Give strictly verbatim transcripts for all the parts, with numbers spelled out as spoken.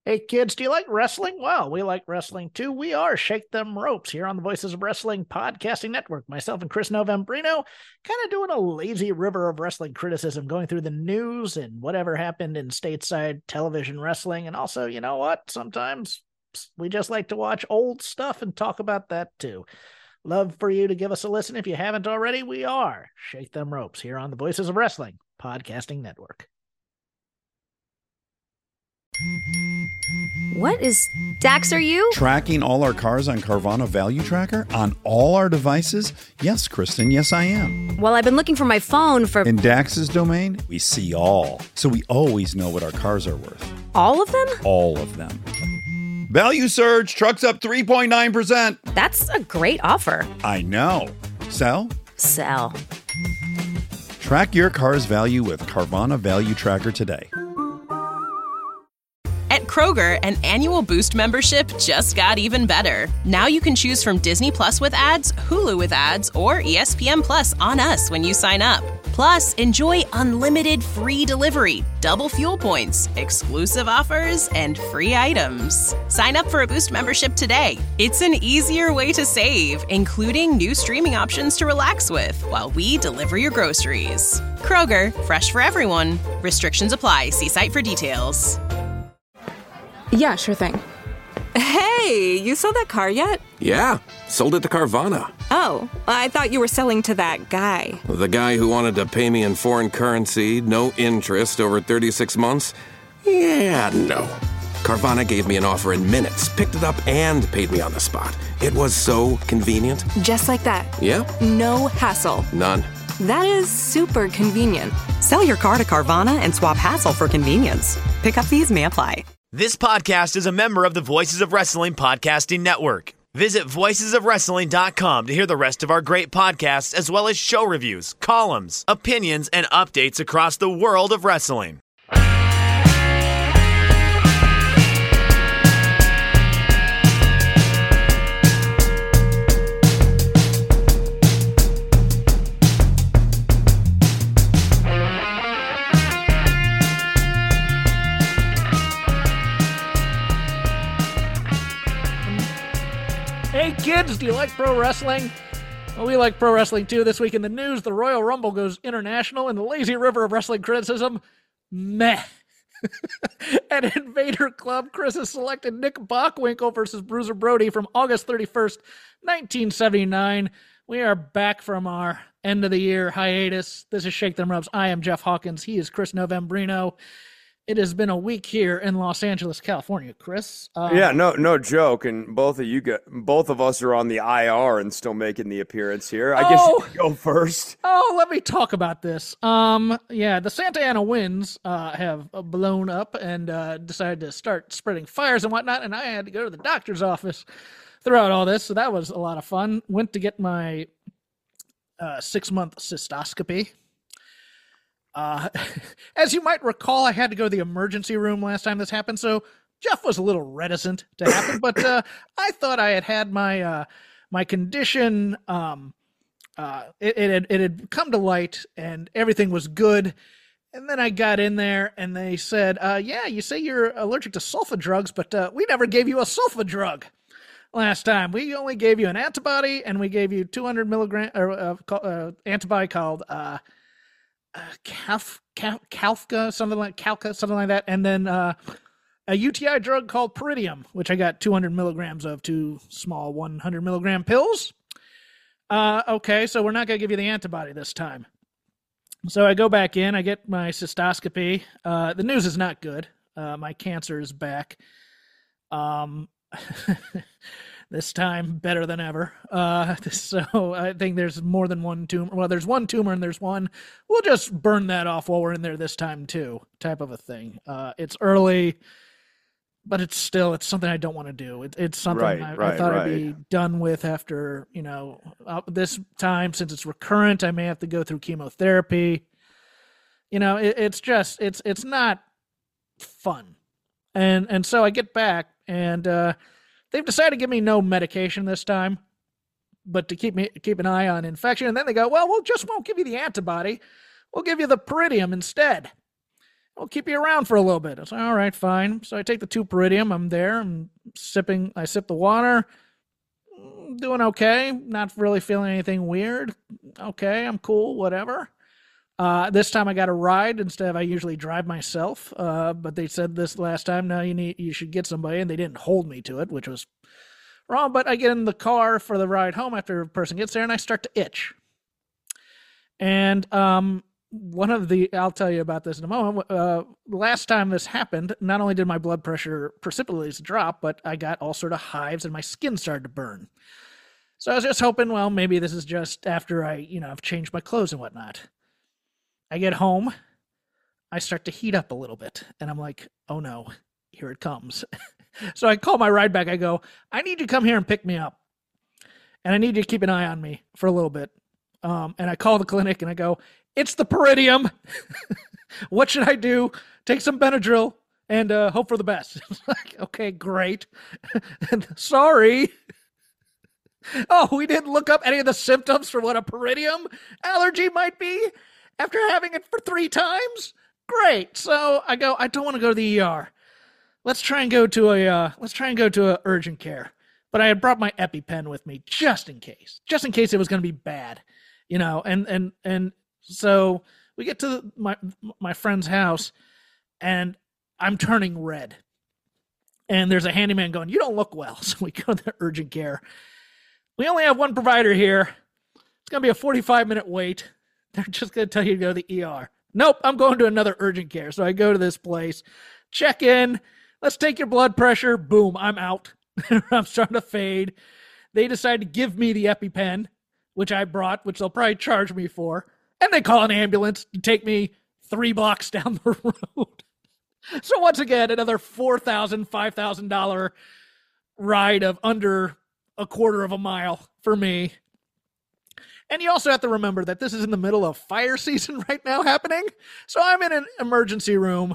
Hey kids, do you like wrestling? Well, we like wrestling too. We are Shake Them Ropes here on the Voices of Wrestling Podcasting Network. Myself and Chris Novembrino kind of doing a lazy river of wrestling criticism, going through the news and whatever happened in stateside television wrestling. And also, you know what? Sometimes we just like to watch old stuff and talk about that too. Love for you to give us a listen. If you haven't already, we are Shake Them Ropes here on the Voices of Wrestling Podcasting Network. What is... Dax, are you? Tracking all our cars on Carvana Value Tracker on all our devices? Yes, Kristen, yes I am. Well, I've been looking for my phone for... In Dax's domain, we see all. So we always know what our cars are worth. All of them? All of them. Value surge, trucks up three point nine percent. That's a great offer. I know. Sell? Sell. Track your car's value with Carvana Value Tracker today. At Kroger, an annual Boost membership just got even better. Now you can choose from Disney Plus with ads, Hulu with ads, or E S P N Plus on us when you sign up. Plus, enjoy unlimited free delivery, double fuel points, exclusive offers, and free items. Sign up for a Boost membership today. It's an easier way to save, including new streaming options to relax with while we deliver your groceries. Kroger, fresh for everyone. Restrictions apply. See site for details. Yeah, sure thing. Hey, you sold that car yet? Yeah, sold it to Carvana. Oh, I thought you were selling to that guy. The guy who wanted to pay me in foreign currency, no interest, over thirty-six months? Yeah, no. Carvana gave me an offer in minutes, picked it up, and paid me on the spot. It was so convenient. Just like that. Yeah. No hassle. None. That is super convenient. Sell your car to Carvana and swap hassle for convenience. Pickup fees may apply. This podcast is a member of the Voices of Wrestling Podcasting Network. Visit voices of wrestling dot com to hear the rest of our great podcasts, as well as show reviews, columns, opinions, and updates across the world of wrestling. Hey kids, do you like pro wrestling? Well, we like pro wrestling too. This week in the news, the Royal Rumble goes international in the lazy river of wrestling criticism. Meh. At Invader Club, Chris has selected Nick Bockwinkel versus Bruiser Brody from August thirty-first, nineteen seventy-nine. We are back from our end of the year hiatus. This is Shake Them Ropes. I am Jeff Hawkins. He is Chris Novembrino. It has been a week here in Los Angeles, California, Chris. Um, yeah, no, no joke. And both of you, get, both of us are on the I R and still making the appearance here. I oh, guess you can go first. Oh, let me talk about this. Um, yeah, the Santa Ana winds uh, have blown up and uh, decided to start spreading fires and whatnot. And I had to go to the doctor's office throughout all this, so that was a lot of fun. Went to get my uh, six-month cystoscopy. Uh, as you might recall, I had to go to the emergency room last time this happened, so Jeff was a little reticent to happen, but uh, I thought I had had my uh, my condition, um, uh, it, it, had, it had come to light, and everything was good, and then I got in there, and they said, uh, yeah, you say you're allergic to sulfa drugs, but uh, we never gave you a sulfa drug last time. We only gave you an antibody, and we gave you two hundred milligram or, uh, uh, antibody called... Uh, Uh, Calf, Calf, Calfka, something like Calca, something like that, and then uh, a U T I drug called Peridium, which I got two hundred milligrams of, two small one hundred milligram pills. Uh, okay, so we're not going to give you the antibody this time. So I go back in, I get my cystoscopy. Uh, the news is not good. Uh, my cancer is back. Um, this time better than ever. Uh, so I think there's more than one tumor. Well, there's one tumor and there's one. We'll just burn that off while we're in there this time too, type of a thing. Uh, it's early, but it's still, it's something I don't want to do. It, it's something right, I, right, I thought right. I'd be done with after, you know, uh, this time, since it's recurrent, I may have to go through chemotherapy. You know, it, it's just, it's, it's not fun. And, and so I get back and, uh, they've decided to give me no medication this time, but to keep me keep an eye on infection. And then they go, well, we'll just won't give you the antibody. We'll give you the Peridium instead. I'll keep you around for a little bit. I was like, all right, fine. So I take the two Peridium. I'm there. I'm sipping. I sip the water. Doing okay. Not really feeling anything weird. Okay, I'm cool. Whatever. Uh, this time I got a ride instead of I usually drive myself. Uh, but they said this last time, no, you need you should get somebody, and they didn't hold me to it, which was wrong. But I get in the car for the ride home after a person gets there, and I start to itch. And um. One of the, I'll tell you about this in a moment. Uh, last time this happened, not only did my blood pressure precipitously drop, but I got all sort of hives and my skin started to burn. So I was just hoping, well, maybe this is just after I, you know, I've changed my clothes and whatnot. I get home, I start to heat up a little bit, and I'm like, oh no, here it comes. So I call my ride back. I go, I need you to come here and pick me up. And I need you to keep an eye on me for a little bit. Um, and I call the clinic and I go, it's the Peridium. What should I do? Take some Benadryl and uh, hope for the best. Like, okay, great. And sorry. Oh, we didn't look up any of the symptoms for what a Peridium allergy might be after having it for three times? Great. So I go, I don't want to go to the E R. Let's try and go to a, uh, let's try and go to a urgent care. But I had brought my EpiPen with me just in case, just in case it was going to be bad, you know, and, and, and, So we get to my my friend's house, and I'm turning red. And there's a handyman going, you don't look well. So we go to the urgent care. We only have one provider here. It's going to be a forty-five minute wait. They're just going to tell you to go to the E R. Nope, I'm going to another urgent care. So I go to this place, check in. Let's take your blood pressure. Boom, I'm out. I'm starting to fade. They decide to give me the EpiPen, which I brought, which they'll probably charge me for. And they call an ambulance to take me three blocks down the road. So once again, another four thousand dollars, five thousand dollars ride of under a quarter of a mile for me. And you also have to remember that this is in the middle of fire season right now happening. So I'm in an emergency room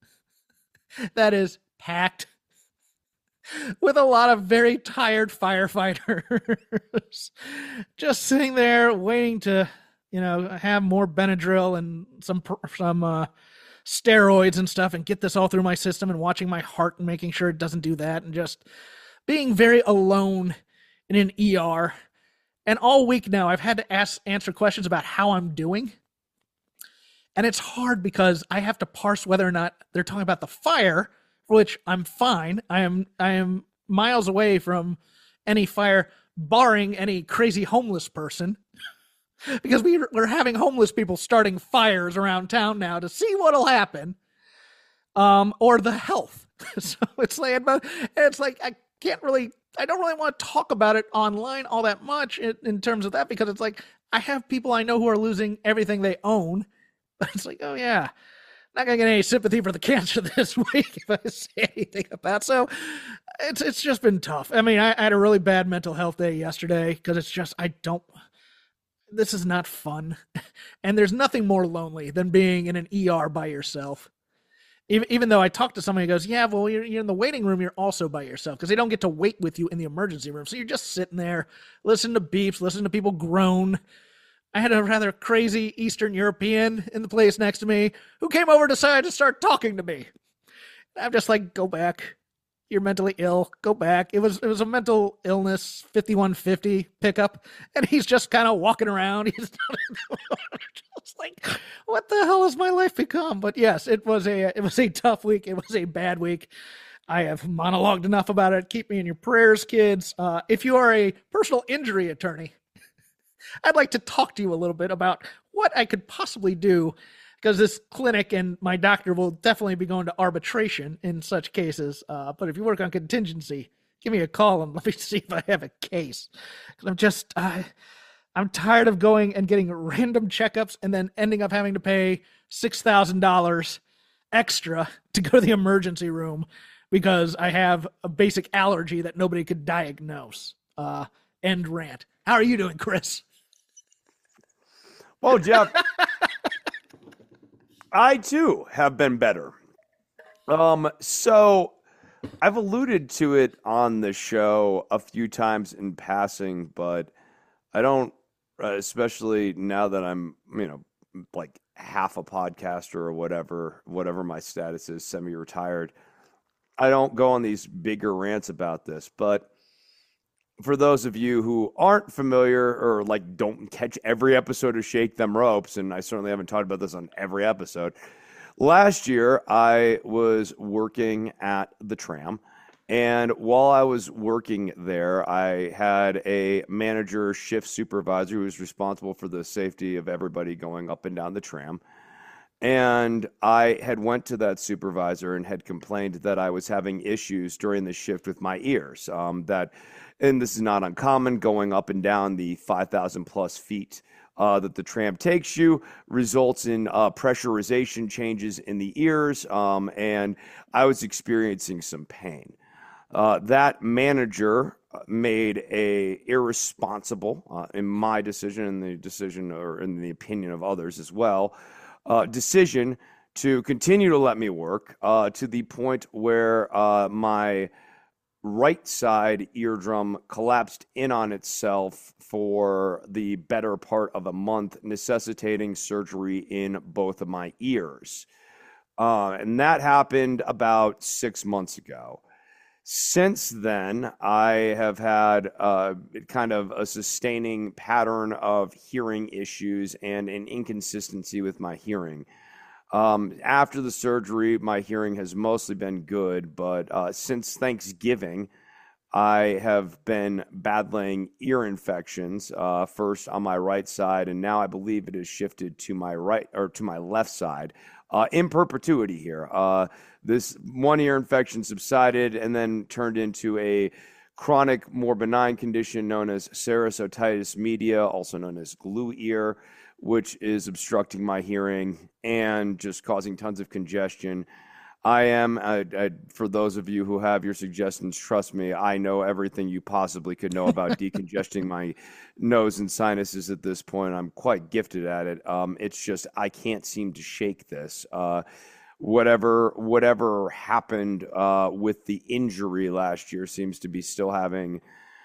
that is packed with a lot of very tired firefighters just sitting there waiting to, you know, have more Benadryl and some some uh, steroids and stuff and get this all through my system, and watching my heart and making sure it doesn't do that, and just being very alone in an E R. And all week now, I've had to ask answer questions about how I'm doing. And it's hard because I have to parse whether or not they're talking about the fire, for which I'm fine. I am I am miles away from any fire, barring any crazy homeless person. Because we, we're having homeless people starting fires around town now to see what'll happen. Um, or the health. So it's like, it's like, I can't really, I don't really want to talk about it online all that much in, in terms of that, because it's like, I have people I know who are losing everything they own. But it's like, oh yeah, not gonna get any sympathy for the cancer this week if I say anything about. So it's, it's just been tough. I mean, I, I had a really bad mental health day yesterday because it's just, I don't, this is not fun. And there's nothing more lonely than being in an E R by yourself. Even, even though I talked to somebody who goes, yeah, well, you're, you're in the waiting room, you're also by yourself, because they don't get to wait with you in the emergency room. So you're just sitting there, listening to beeps, listening to people groan. I had a rather crazy Eastern European in the place next to me who came over and decided to start talking to me. I'm just like, go back. You're mentally ill. Go back. It was it was a mental illness fifty-one fifty pickup, and he's just kind of walking around. He's just like, what the hell has my life become? But yes, it was a it was a tough week. It was a bad week. I have monologued enough about it. Keep me in your prayers, kids. Uh, if you are a personal injury attorney, I'd like to talk to you a little bit about what I could possibly do, because this clinic and my doctor will definitely be going to arbitration in such cases. Uh, but if you work on contingency, give me a call and let me see if I have a case. Because I'm just, uh, I'm tired of going and getting random checkups and then ending up having to pay six thousand dollars extra to go to the emergency room because I have a basic allergy that nobody could diagnose. Uh, end rant. How are you doing, Chris? Well, Jeff, I too have been better. Um, so I've alluded to it on the show a few times in passing, but I don't, uh, especially now that I'm, you know, like half a podcaster or whatever, whatever my status is, semi-retired. I don't go on these bigger rants about this, but for those of you who aren't familiar or like don't catch every episode of Shake Them Ropes, and I certainly haven't talked about this on every episode, last year I was working at the Tram, and while I was working there, I had a manager shift supervisor who was responsible for the safety of everybody going up and down the tram. And I had went to that supervisor and had complained that I was having issues during the shift with my ears. Um, that, and this is not uncommon, going up and down the five thousand plus feet uh, that the tram takes you results in uh, pressurization changes in the ears, um, and I was experiencing some pain. Uh, that manager made a irresponsible, uh, in my decision, in the decision or in the opinion of others as well, Uh, decision to continue to let me work uh, to the point where uh, my right side eardrum collapsed in on itself for the better part of a month, necessitating surgery in both of my ears. Uh, and that happened about six months ago. Since then, I have had uh, kind of a sustaining pattern of hearing issues and an inconsistency with my hearing. Um, after the surgery, my hearing has mostly been good, but uh, since Thanksgiving, I have been battling ear infections, uh, first on my right side, and now I believe it has shifted to my right or to my left side. Uh, in perpetuity here. Uh, this one ear infection subsided and then turned into a chronic, more benign condition known as serous otitis media, also known as glue ear, which is obstructing my hearing and just causing tons of congestion. I am, I, I, for those of you who have your suggestions, trust me, I know everything you possibly could know about decongesting my nose and sinuses at this point. I'm quite gifted at it. Um, it's just I can't seem to shake this. Uh, whatever whatever happened uh, with the injury last year seems to be still having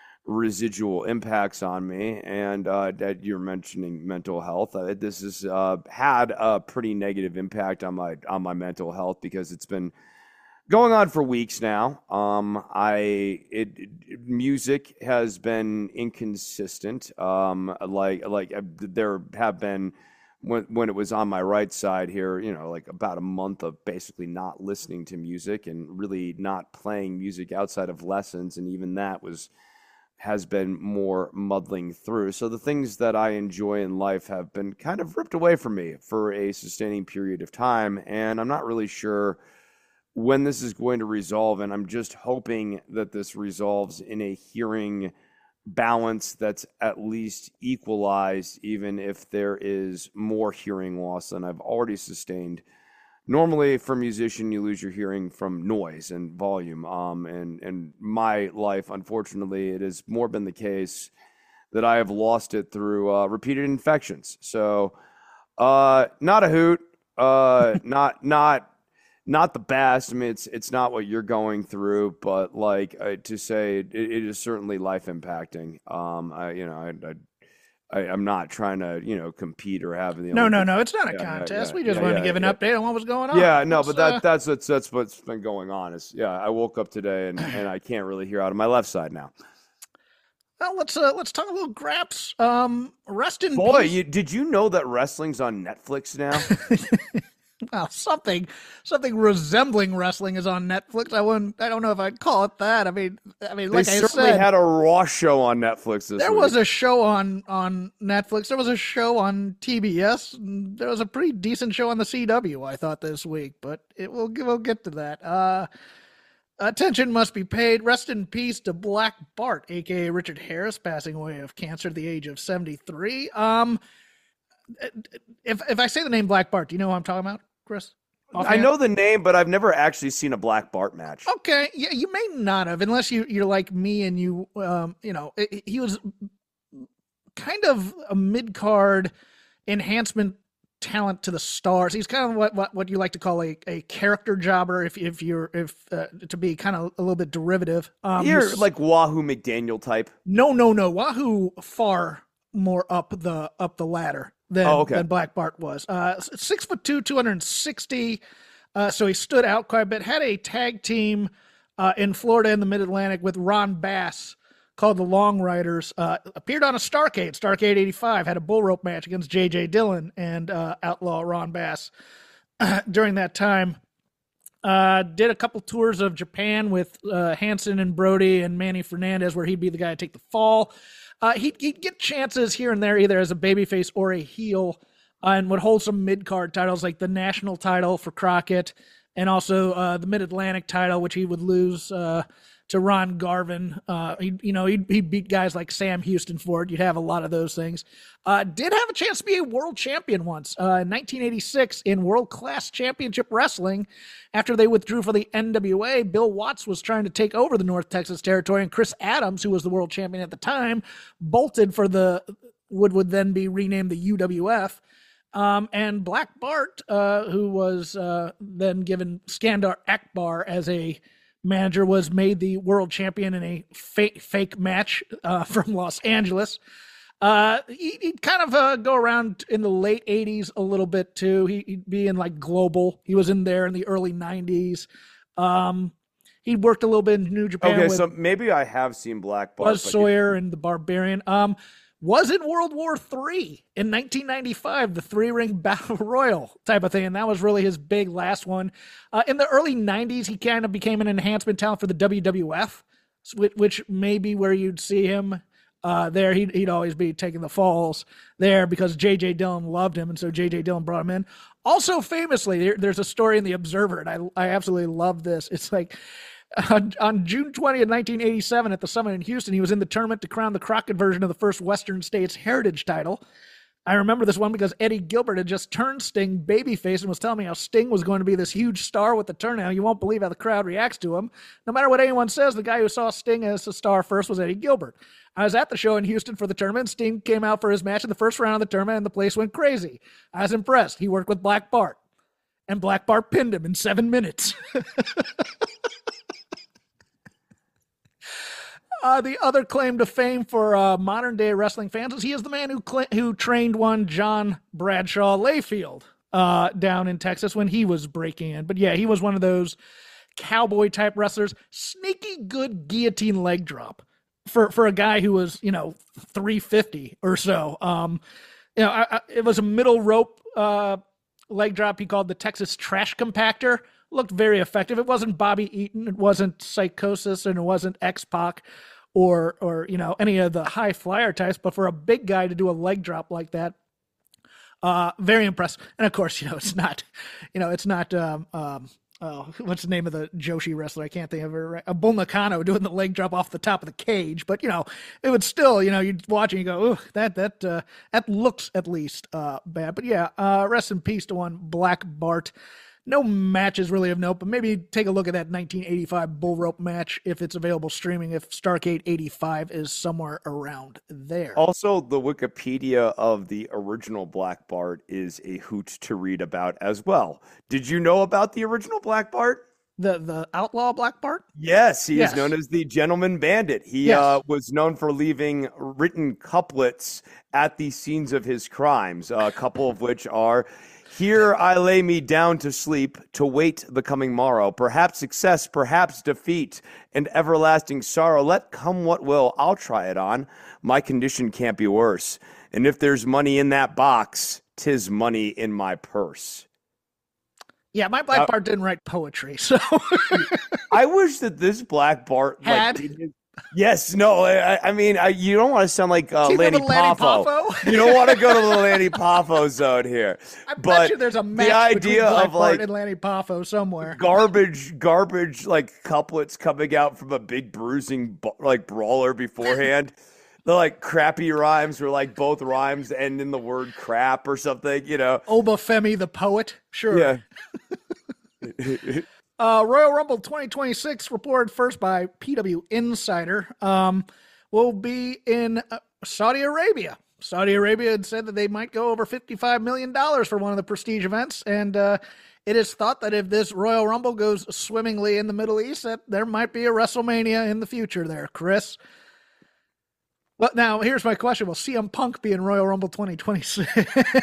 residual impacts on me. And uh, that you're mentioning mental health, uh, this has uh, had a pretty negative impact on my on my mental health because it's been going on for weeks now. Um, I it, it music has been inconsistent. Um, like like uh, there have been when when it was on my right side here, you know, like about a month of basically not listening to music and really not playing music outside of lessons, and even that was. has been more muddling through. So the things that I enjoy in life have been kind of ripped away from me for a sustaining period of time. And I'm not really sure when this is going to resolve. And I'm just hoping that this resolves in a hearing balance that's at least equalized, even if there is more hearing loss than I've already sustained. Normally, for a musician, you lose your hearing from noise and volume. Um, and in my life, unfortunately, it has more been the case that I have lost it through uh, repeated infections. So, uh, not a hoot, uh, not not not the best. I mean, it's it's not what you're going through, but like uh, to say, it, it is certainly life impacting. Um, I you know I. I I, I'm not trying to, you know, compete or have the. No, no, no. It's not a yeah, contest. yeah, we just yeah, wanted yeah, to give an yeah. update on what was going on. Yeah, no, Let's, but that uh, that's that's that's what's been going on. Is yeah, I woke up today and, and I can't really hear out of my left side now. Well, let's uh, let's talk a little Graps. Um, rest in Boy, peace. you, did you know that wrestling's on Netflix now? Well, something something resembling wrestling is on Netflix. I wouldn't. I don't know if I'd call it that. I mean, I mean, like they I certainly said, had a Raw show on Netflix this there week. was a show on on Netflix. There was a show on T B S. And there was a pretty decent show on the C W. I thought this week, but it will we'll get to that. Uh, attention must be paid. Rest in peace to Black Bart, aka Richard Harris, passing away of cancer at the age of seventy-three. Um, if if I say the name Black Bart, do you know who I'm talking about, Chris? Offhand? I know the name, but I've never actually seen a Black Bart match. Okay, yeah, you may not have, unless you you're like me and you, um, you know, it, he was kind of a mid card enhancement talent to the stars. He's kind of what what, what you like to call a, a character jobber, if if you're if uh, to be kind of a little bit derivative. Um, You're he's- like Wahoo McDaniel type. no, no, no, Wahoo far more up the up the ladder than, oh, okay. than Black Bart was. Uh, six foot two, two hundred sixty. Uh, so he stood out quite a bit. Had a tag team uh, in Florida in the Mid-Atlantic with Ron Bass called the Long Riders. Uh, appeared on a Starrcade, Starrcade eighty-five, had a bull rope match against J J Dillon and uh, Outlaw Ron Bass during that time. Uh, did a couple tours of Japan with uh, Hanson and Brody and Manny Fernandez, where he'd be the guy to take the fall. Uh, he'd, he'd get chances here and there, either as a babyface or a heel, uh, and would hold some mid-card titles, like the national title for Crockett, and also uh, the Mid-Atlantic title, which he would lose uh, to Ron Garvin. Uh, he, you know, he'd, he'd beat guys like Sam Houston for it. You'd have a lot of those things. Uh, did have a chance to be a world champion once uh, in nineteen eighty-six in World Class Championship Wrestling. After they withdrew for the N W A, Bill Watts was trying to take over the North Texas territory, and Chris Adams, who was the world champion at the time, bolted for the would would then be renamed the U W F. Um, and Black Bart, uh, who was uh, then given Skandar Akbar as a manager, was made the world champion in a fake fake match uh, from Los Angeles. Uh, he, he'd kind of uh, go around in the late eighties a little bit too. He, he'd be in like Global. He was in there in the early nineties. Um, he worked a little bit in New Japan. Okay, with so maybe I have seen Black Bart. Buzz Sawyer and the Barbarian. Um, was in World War Three in nineteen ninety-five, the three-ring battle royal type of thing, and that was really his big last one. Uh, in the early nineties, he kind of became an enhancement talent for the W W F, which, which may be where you'd see him. Uh, there, he'd, he'd always be taking the falls there because J J Dillon loved him, and so J J Dillon brought him in. Also, famously, there, there's a story in the Observer, and I, I absolutely love this. It's like on, on June twentieth, nineteen eighty-seven, at the Summit in Houston, he was in the tournament to crown the Crockett version of the first Western States Heritage title. I remember this one because Eddie Gilbert had just turned Sting babyface and was telling me how Sting was going to be this huge star with the turnout. You won't believe how the crowd reacts to him. No matter what anyone says, the guy who saw Sting as a star first was Eddie Gilbert. I was at the show in Houston for the tournament. Sting came out for his match in the first round of the tournament, and the place went crazy. I was impressed. He worked with Black Bart, and Black Bart pinned him in seven minutes. Uh, the other claim to fame for uh, modern-day wrestling fans is he is the man who cl- who trained one John Bradshaw Layfield uh, down in Texas when he was breaking in. But yeah, he was one of those cowboy-type wrestlers. Sneaky good guillotine leg drop for, for a guy who was, you know, three fifty or so. Um, you know, I, I, it was a middle rope uh, leg drop he called the Texas Trash Compactor. Looked very effective. It wasn't Bobby Eaton. It wasn't Psychosis, and it wasn't X-Pac or, or, you know, any of the high flyer types. But for a big guy to do a leg drop like that, uh, very impressive. And of course, you know, it's not, you know, it's not, um, um, oh, what's the name of the Joshi wrestler? I can't think of her. Right? A Bull Nakano doing the leg drop off the top of the cage. But, you know, it would still, you know, you'd watch and you go, oh, that, that, uh, that looks at least, uh, bad. But yeah, uh, rest in peace to one Black Bart. No matches really of note, but maybe take a look at that nineteen eighty-five bull rope match if it's available streaming, if Starrcade eighty-five is somewhere around there. Also, the Wikipedia of the original Black Bart is a hoot to read about as well. Did you know about the original Black Bart? The the outlaw Black Bart? Yes, he yes. is known as the Gentleman Bandit. He yes. uh, was known for leaving written couplets at the scenes of his crimes, a couple of which are... Here I lay me down to sleep, to wait the coming morrow. Perhaps success, perhaps defeat, and everlasting sorrow. Let come what will, I'll try it on. My condition can't be worse. And if there's money in that box, 'tis money in my purse. Yeah, my Black uh, Bart didn't write poetry, so... I wish that this Black Bart... Had... Like, Yes, no, I, I mean, I, you don't want to sound like uh, Lanny Poffo. Poffo? You don't want to go to the Lanny Poffo zone here. I but bet you there's a match the idea between Black of Bart like and Lanny Poffo somewhere. Garbage, garbage, like couplets coming out from a big bruising like brawler beforehand. The like crappy rhymes where like both rhymes end in the word crap or something, you know. Obafemi the poet, sure. Yeah. Uh, Royal Rumble twenty twenty-six, reported first by P W Insider, um, will be in uh, Saudi Arabia. Saudi Arabia had said that they might go over fifty-five million dollars for one of the prestige events, and uh, it is thought that if this Royal Rumble goes swimmingly in the Middle East, that there might be a WrestleMania in the future there. Chris? Well, now here's my question: will C M Punk be in Royal Rumble twenty twenty-six?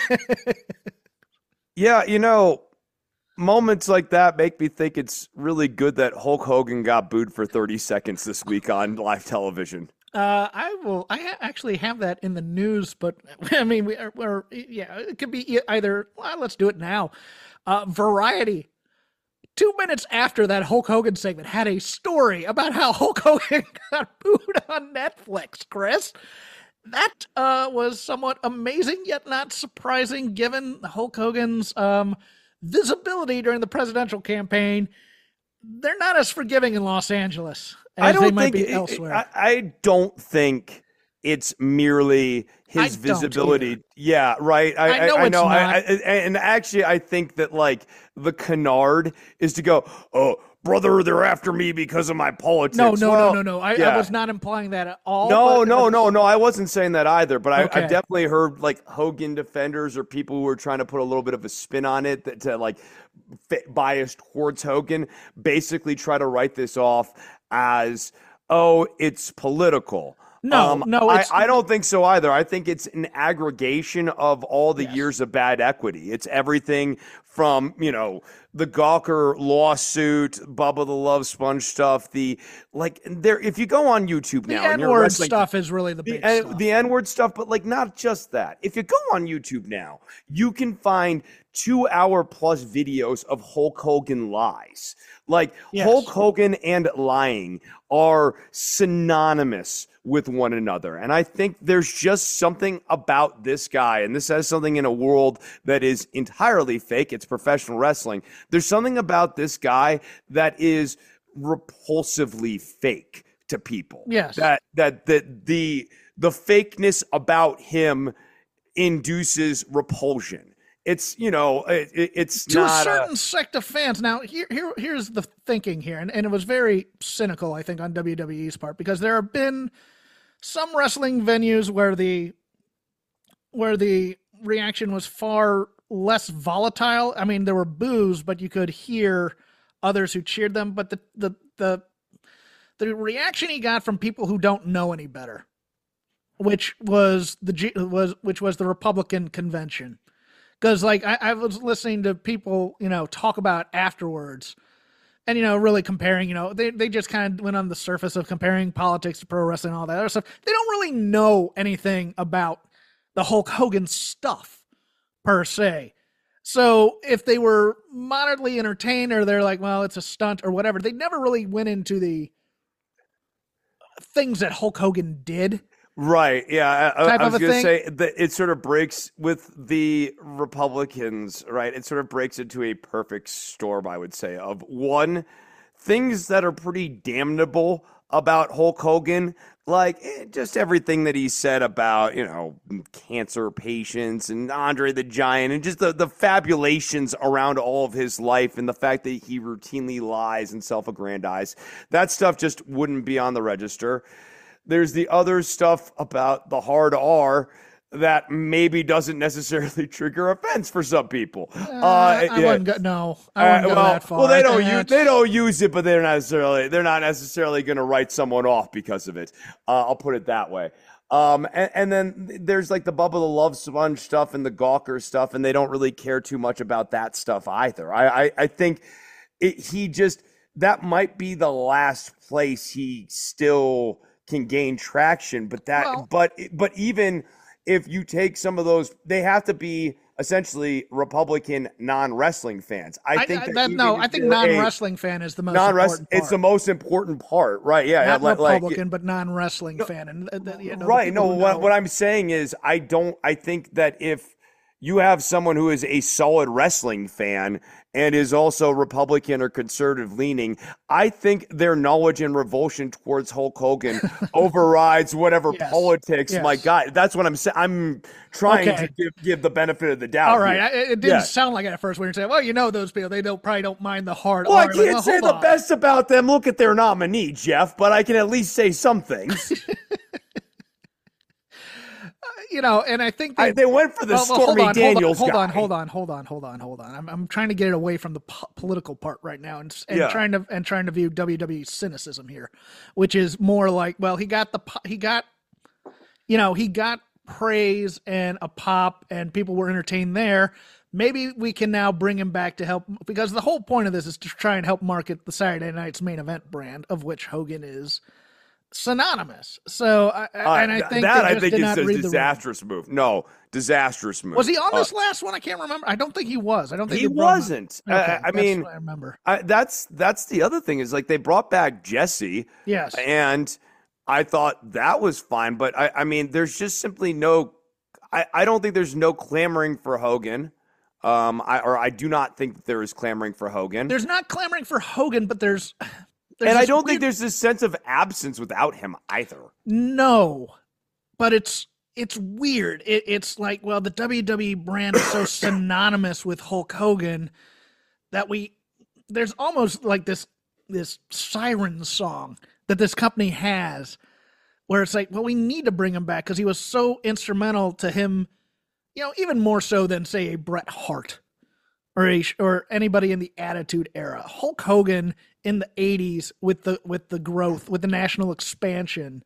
Yeah, you know, moments like that make me think it's really good that Hulk Hogan got booed for thirty seconds this week on live television. Uh, I will. I ha- actually have that in the news, but I mean, we are, we're yeah. It could be either. Well, let's do it now. Uh, Variety, two minutes after that Hulk Hogan segment, had a story about how Hulk Hogan got booed on Netflix. Chris, that uh, was somewhat amazing, yet not surprising, given Hulk Hogan's um, visibility during the presidential campaign. They're not as forgiving in Los Angeles as I don't they might think be it, elsewhere. I, I don't think it's merely his I don't visibility. either. Yeah, right. I, I know I, I it's know. I, not. I, and actually, I think that like the canard is to go, oh, brother, they're after me because of my politics. No, no, Well, no, no, no. I, yeah. I was not implying that at all. No, but- no, no, no. I wasn't saying that either. But I, Okay. I've definitely heard like Hogan defenders or people who are trying to put a little bit of a spin on it that, to like fit bias towards Hogan, basically try to write this off as, oh, it's political. No, no, I, it's- I don't think so either. I think it's an aggregation of all the Yes. years of bad equity. It's everything from, you know, the Gawker lawsuit, Bubba the Love Sponge stuff, the like there if you go on YouTube The now and you're N-word wrestling- stuff is really the big the, N- stuff. the N-word stuff, but like not just that. If you go on YouTube now, you can find two hour plus videos of Hulk Hogan lies. Like Yes. Hulk Hogan and lying are synonymous with one another. And I think there's just something about this guy, and this has something in a world that is entirely fake. It's professional wrestling. There's something about this guy that is repulsively fake to people. Yes. That that that the the fakeness about him induces repulsion. It's, you know, it, it- it's to not a certain sect of fans. Now, here, here, here's the thinking here, and, and it was very cynical, I think, on W W E's part, because there have been some wrestling venues where the where the reaction was far less volatile. I mean, there were boos, but you could hear others who cheered them. But the the the the reaction he got from people who don't know any better, which was the G, was which was the Republican convention. Because, like, I, I was listening to people, you know, talk about afterwards and, you know, really comparing, you know, they, they just kind of went on the surface of comparing politics to pro wrestling and all that other stuff. They don't really know anything about the Hulk Hogan stuff, per se. So if they were moderately entertained or they're like, well, it's a stunt or whatever, they never really went into the things that Hulk Hogan did. Right. Yeah. I, Type I of was a going to thing? say that it sort of breaks with the Republicans, right? It sort of breaks into a perfect storm, I would say, of one, things that are pretty damnable about Hulk Hogan, like eh, just everything that he said about, you know, cancer patients and Andre the Giant and just the, the fabulations around all of his life and the fact that he routinely lies and self-aggrandize. That stuff just wouldn't be on the register. There's the other stuff about the hard R that maybe doesn't necessarily trigger offense for some people. Uh, Uh, I yeah. wouldn't go, no, I wouldn't Uh, go well, that far. well, they I don't think use that's- they don't use it, but they're not necessarily they're not necessarily going to write someone off because of it. Uh, I'll put it that way. Um, and, and then there's like the Bubba the Love Sponge stuff and the Gawker stuff, and they don't really care too much about that stuff either. I I, I think it, he just that might be the last place he still can gain traction, but that Well- but but even if you take some of those, they have to be essentially Republican non-wrestling fans. I I, think I- that, that, even no, if I think you're a non-wrestling fan is the most non-wrestling, important part. it's the most important part, right? Yeah, Not like, like- Republican, but non-wrestling fan. And uh, the- you know, the right. people No, who what, know. what I'm saying is, I don't. I think that if you have someone who is a solid wrestling fan and is also Republican or conservative leaning, I think their knowledge and revulsion towards Hulk Hogan overrides whatever Yes. politics. Yes. My God, that's what I'm saying. I'm trying Okay. to give, give the benefit of the doubt. All right, here. I, it didn't Yeah. sound like it at first when you're saying, "Well, you know, those people, they don't probably don't mind the hard." Well, I R." can't Like, well, say hold the on. best about them. Look at their nominee, Jeff, but I can at least say some things. You know, and I think I, they went for the well, well, hold Stormy on, Daniels hold on, guy. hold on, hold on, hold on, hold on, hold on. I'm I'm trying to get it away from the po- political part right now, and and Yeah. trying to and trying to view W W E cynicism here, which is more like, well, he got the po- he got you know, he got praise and a pop and people were entertained there. Maybe we can now bring him back to help, because the whole point of this is to try and help market the Saturday Night's Main Event brand, of which Hogan is synonymous. So, I, uh, and I think that I think did is not a read disastrous move. No, disastrous move. Was he on this uh, last one? I can't remember. I don't think he was. I don't think he wasn't. Okay, uh, I mean, I remember. I, that's that's the other thing is like they brought back Jesse. Yes, and I thought that was fine, but I, I mean, there's just simply no. I, I don't think there's no clamoring for Hogan. Um, I or I do not think that there is clamoring for Hogan. There's not clamoring for Hogan, but there's, there's and I don't weird... think there's this sense of absence without him either. No, but it's it's weird. It, it's like, well, the W W E brand is so synonymous with Hulk Hogan that we there's almost like this this siren song that this company has, where it's like, well, we need to bring him back because he was so instrumental to him. You know, even more so than, say, a Bret Hart or a, or anybody in the Attitude Era. Hulk Hogan in the eighties with the with the growth, with the national expansion,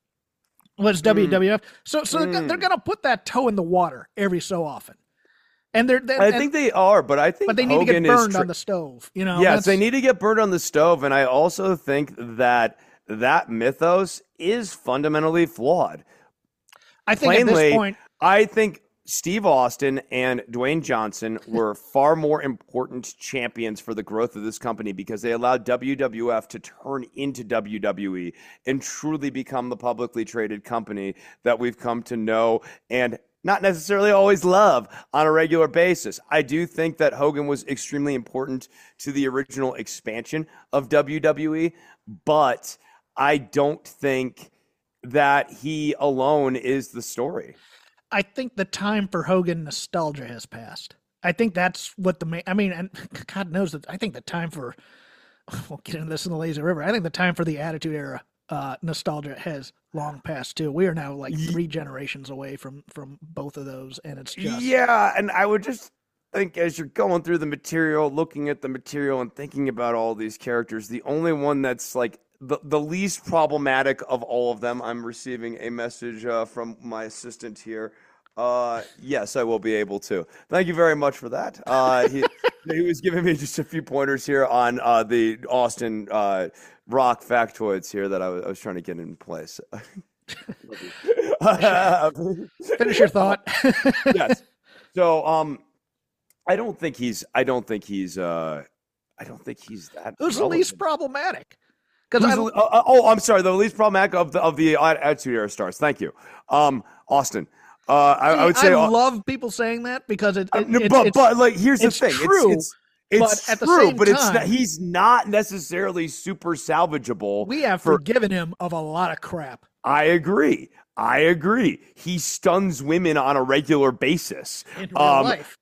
was mm. W W F. So so mm. they're, they're going to put that toe in the water every so often. And they're, they're I and, think they are, but I think but they need Hogan to get burned tra- on the stove. You know, yes, they need to get burned on the stove, and I also think that that mythos is fundamentally flawed. I think Plainly, at this point, I think Steve Austin and Dwayne Johnson were far more important champions for the growth of this company because they allowed W W F to turn into W W E and truly become the publicly traded company that we've come to know and not necessarily always love on a regular basis. I do think that Hogan was extremely important to the original expansion of W W E, but I don't think that he alone is the story. I think the time for Hogan nostalgia has passed. I think that's what the main, I mean, and God knows that I think the time for, we'll get into this in the Lazy River. I think the time for the Attitude Era uh, nostalgia has long passed too. We are now like three generations away from, from both of those. And it's just. Yeah. And I would just think as you're going through the material, looking at the material and thinking about all these characters, the only one that's like, The, the least problematic of all of them, I'm receiving a message uh, from my assistant here. Uh, yes, I will be able to. Thank you very much for that. Uh, he, he was giving me just a few pointers here on uh, the Austin uh, Rock factoids here that I was, I was trying to get in place. Finish your thought. Yes. So, um, I don't think he's. I don't think he's. Uh, I don't think he's that. Who's the least problematic? Because uh, oh, I'm sorry, the least problematic of the of the Attitude Era stars. Thank you, um, Austin. Uh, I, See, I would say I uh, love people saying that because it. it, no, it but it's, but like here's the it's thing, true, it's it's, it's but at the true, same but time, it's not, he's not necessarily super salvageable. We have for, forgiven him of a lot of crap. I agree. I agree. He stuns women on a regular basis in real um, life.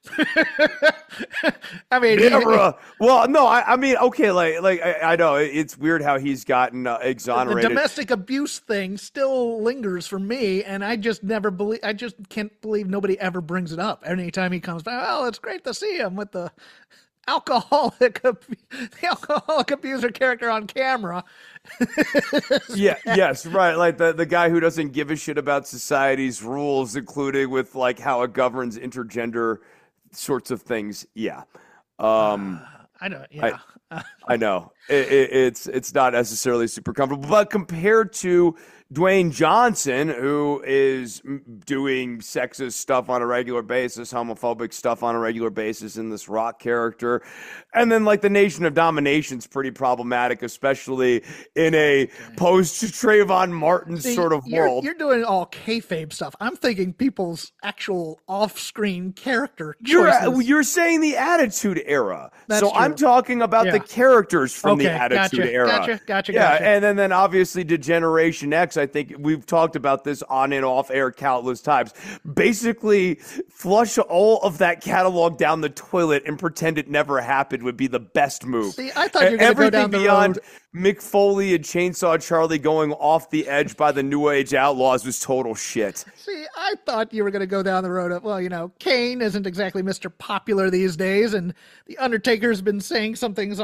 I mean, Never, well, no, I, I mean, okay, like, like I, I know it's weird how he's gotten uh, exonerated. The domestic abuse thing still lingers for me, and I just never believe. I just can't believe nobody ever brings it up. Anytime he comes back, oh, it's great to see him with the alcoholic, the alcoholic abuser character on camera. Yeah, yes, right. Like the, the guy who doesn't give a shit about society's rules, including with like how it governs intergender sorts of things. Yeah. Um, uh, I know. Yeah. I, I know it, it, it's, it's not necessarily super comfortable, but compared to Dwayne Johnson, who is doing sexist stuff on a regular basis, homophobic stuff on a regular basis in this Rock character. And then like the Nation of Domination's pretty problematic, especially in a post Trayvon Martin See, sort of you're, world. You're doing all kayfabe stuff. I'm thinking people's actual off-screen character You're, choices. you're saying the Attitude Era. That's so true. I'm talking about Yeah. the characters from Okay, the Attitude gotcha, Era. gotcha, gotcha, Yeah, gotcha. and then, then obviously to Generation X, I think we've talked about this on and off air countless times. Basically, flush all of that catalog down the toilet and pretend it never happened would be the best move. See, I thought you were going to go down the beyond road. Mick Foley and Chainsaw Charlie going off the edge by the New Age Outlaws was total shit. See, I thought you were going to go down the road of, well, you know, Kane isn't exactly Mister Popular these days, and The Undertaker's been saying some things on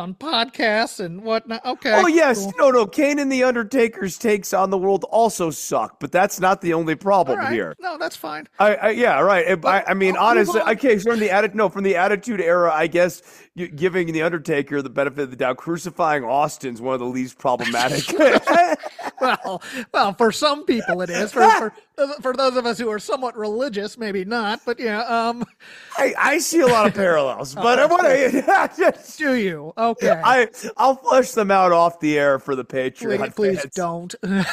on podcasts and whatnot. Okay. Oh yes, cool. no, no. Kane and the Undertaker's takes on the world also suck, but that's not the only problem All right. here. No, that's fine. I, I yeah, right. I, I mean, I'll move honestly, on. okay, from the atti- no, from the Attitude Era, I guess you, giving the Undertaker the benefit of the doubt, crucifying Austin's one of the least problematic. well, well, for some people it is. For, for for those of us who are somewhat religious, maybe not. But yeah, um, I, I see a lot of parallels, but I want to. Do you? Okay. I I'll flesh them out off the air for the Patreon. Please, please fans. don't.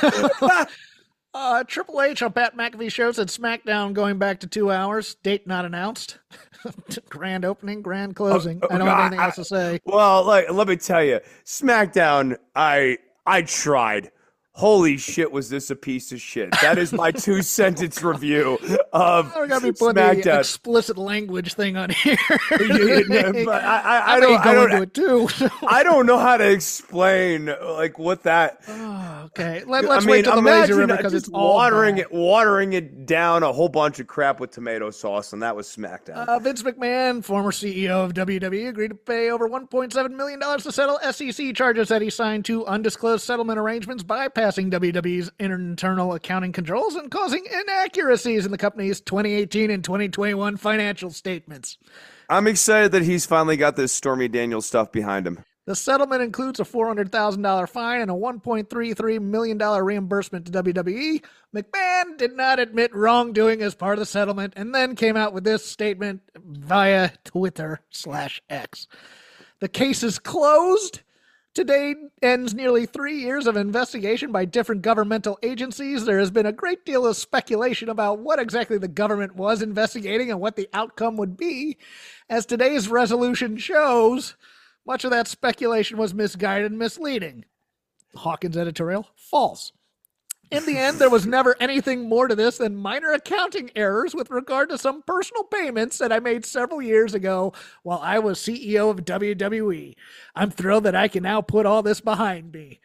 uh, Triple H on Pat McAfee show said SmackDown going back to two hours. Date not announced. Grand opening, grand closing. Oh, I don't have anything I- else to say. Well, like, let me tell you, SmackDown. I I tried. Holy shit, was this a piece of shit? That is my two sentence review of We're gonna be putting the SmackDown. explicit language thing on here. But I, I, I I may don't. go I don't. into it too. so- I don't know how to explain like what that. Oh, okay, Let, I let's mean, wait till the lazy imagine river because just it's all watering bad. it, watering it down a whole bunch of crap with tomato sauce, and that was SmackDown. Uh, Vince McMahon, former C E O of W W E, agreed to pay over one point seven million dollars to settle S E C charges that he signed to undisclosed settlement arrangements, bypassing W W E's internal accounting controls and causing inaccuracies in the company's twenty eighteen and twenty twenty-one financial statements. I'm excited that he's finally got this Stormy Daniels stuff behind him. The settlement includes a four hundred thousand dollars fine and a one point three three million dollars reimbursement to W W E. McMahon did not admit wrongdoing as part of the settlement and then came out with this statement via Twitter slash X. The case is closed. Today ends nearly three years of investigation by different governmental agencies. There has been a great deal of speculation about what exactly the government was investigating and what the outcome would be. As today's resolution shows, much of that speculation was misguided and misleading. Hawkins editorial, false. In the end, there was never anything more to this than minor accounting errors with regard to some personal payments that I made several years ago while I was C E O of W W E. I'm thrilled that I can now put all this behind me.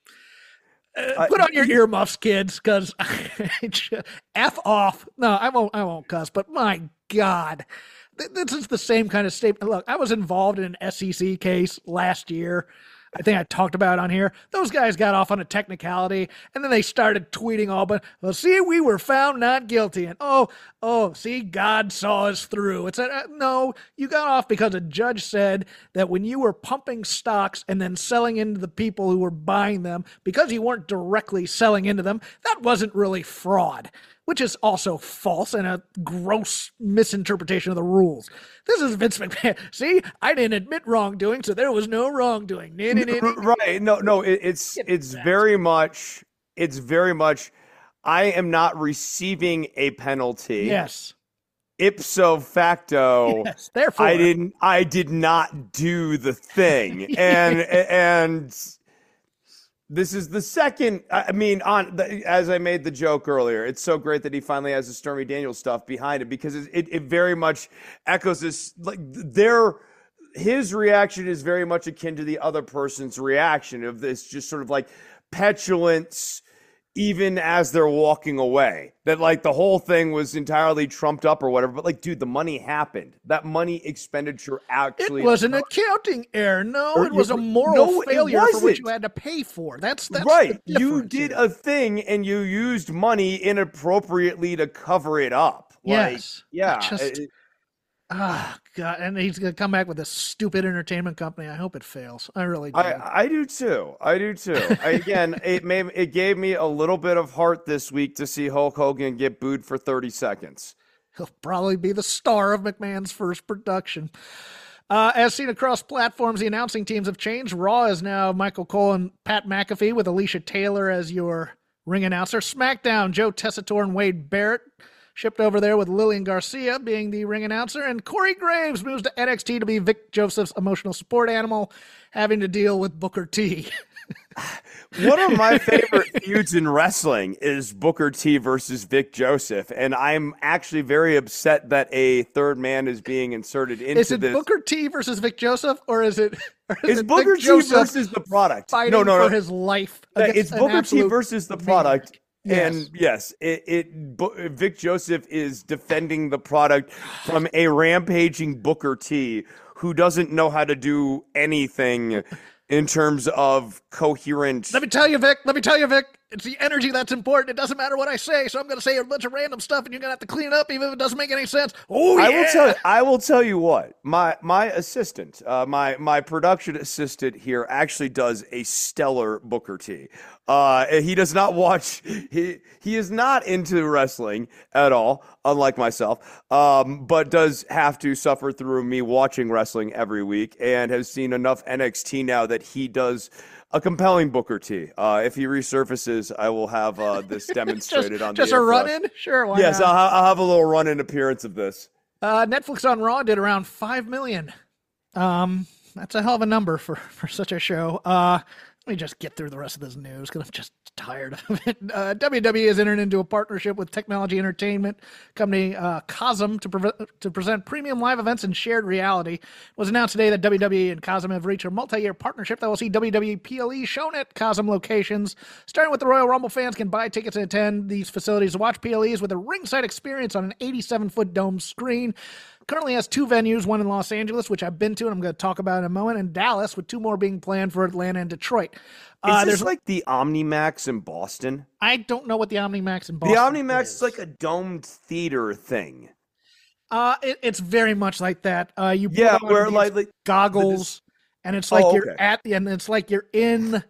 Uh, put on your earmuffs, kids, because F off. No, I won't. I won't cuss. But my God, th- this is the same kind of statement. Look, I was involved in an S E C case last year. I think I talked about it on here. Those guys got off on a technicality, and then they started tweeting all, but, well, see, we were found not guilty. And, oh, oh, see, God saw us through. It's a, uh, no, you got off because a judge said that when you were pumping stocks and then selling into the people who were buying them, because you weren't directly selling into them, that wasn't really fraud, which is also false and a gross misinterpretation of the rules. This is Vince McMahon. See, I didn't admit wrongdoing, so there was no wrongdoing. Nah, nah, nah, nah. Right? No, no. It, it's Get it's that. very much. It's very much. I am not receiving a penalty. Yes. Ipso facto, Yes. Therefore, I didn't. I did not do the thing, and and. This is the second. I mean, on the, as I made the joke earlier, it's so great that he finally has the Stormy Daniels stuff behind it because it, it, it very much echoes this. Like their his reaction is very much akin to the other person's reaction of this, just sort of like petulance, even as they're walking away. That like the whole thing was entirely trumped up or whatever. But like, dude, the money happened. That money expenditure actually. it was an accounting error. No, Or it was a you- moral no, it failure for which wasn't. you had to pay for. That's that's right. the You difference did here. a thing and you used money inappropriately to cover it up. Like, Yes. yeah. Just- it- Ah, God, and he's gonna come back with a stupid entertainment company. I hope it fails. I really do. I, I do too. I do too. I, again, it made it gave me a little bit of heart this week to see Hulk Hogan get booed for thirty seconds. He'll probably be the star of McMahon's first production. Uh, as seen across platforms, the announcing teams have changed. Raw is now Michael Cole and Pat McAfee with Alicia Taylor as your ring announcer. SmackDown, Joe Tessitore and Wade Barrett shipped over there with Lillian Garcia being the ring announcer. And Corey Graves moves to N X T to be Vic Joseph's emotional support animal, having to deal with Booker T. One of my favorite feuds in wrestling is Booker T versus Vic Joseph, and I'm actually very upset that a third man is being inserted into Is it this. Booker T versus Vic Joseph, or is it, or is It's it Booker Vic T Joseph versus the product. fighting No, no, no. for his life? Yeah, against it's an Booker T absolute versus the maniac? product. Yes. And yes, it, it Bo- Vic Joseph is defending the product from a rampaging Booker T, who doesn't know how to do anything in terms of coherent. Let me tell you, Vic. Let me tell you, Vic. It's the energy that's important. It doesn't matter what I say, so I'm going to say a bunch of random stuff, and you're going to have to clean it up, even if it doesn't make any sense. Oh, yeah. I will tell you, I will tell you what. My my assistant, uh, my my production assistant here, actually does a stellar Booker T. Uh, he does not watch. He he is not into wrestling at all, unlike myself. Um, but does have to suffer through me watching wrestling every week, and has seen enough N X T now that he does a compelling Booker T. Uh, if he resurfaces, I will have uh, this demonstrated just, on just the a run-in. Sure, why yes, not? I'll, I'll have a little run-in appearance of this. Uh, Netflix on Raw did around five million. Um, that's a hell of a number for for such a show. Uh, let me just get through the rest of this news because I'm just tired of it. Uh, W W E has entered into a partnership with technology entertainment company uh, Cosm to, pre- to present premium live events in shared reality. It was announced today that W W E and Cosm have reached a multi-year partnership that will see W W E P L E shown at Cosm locations. Starting with the Royal Rumble, fans can buy tickets and attend these facilities to watch P L Es with a ringside experience on an eighty-seven foot dome screen. Currently has two venues, one in Los Angeles, which I've been to and I'm going to talk about in a moment, and Dallas, with two more being planned for Atlanta and Detroit. Is Uh, this there's like the OmniMax in Boston? I don't know what the OmniMax in Boston The OmniMax is. is like a domed theater thing. Uh, it, it's very much like that. Uh, you put Yeah, on where these like, like goggles, and it's like Oh, you're okay. at, and it's like you're in.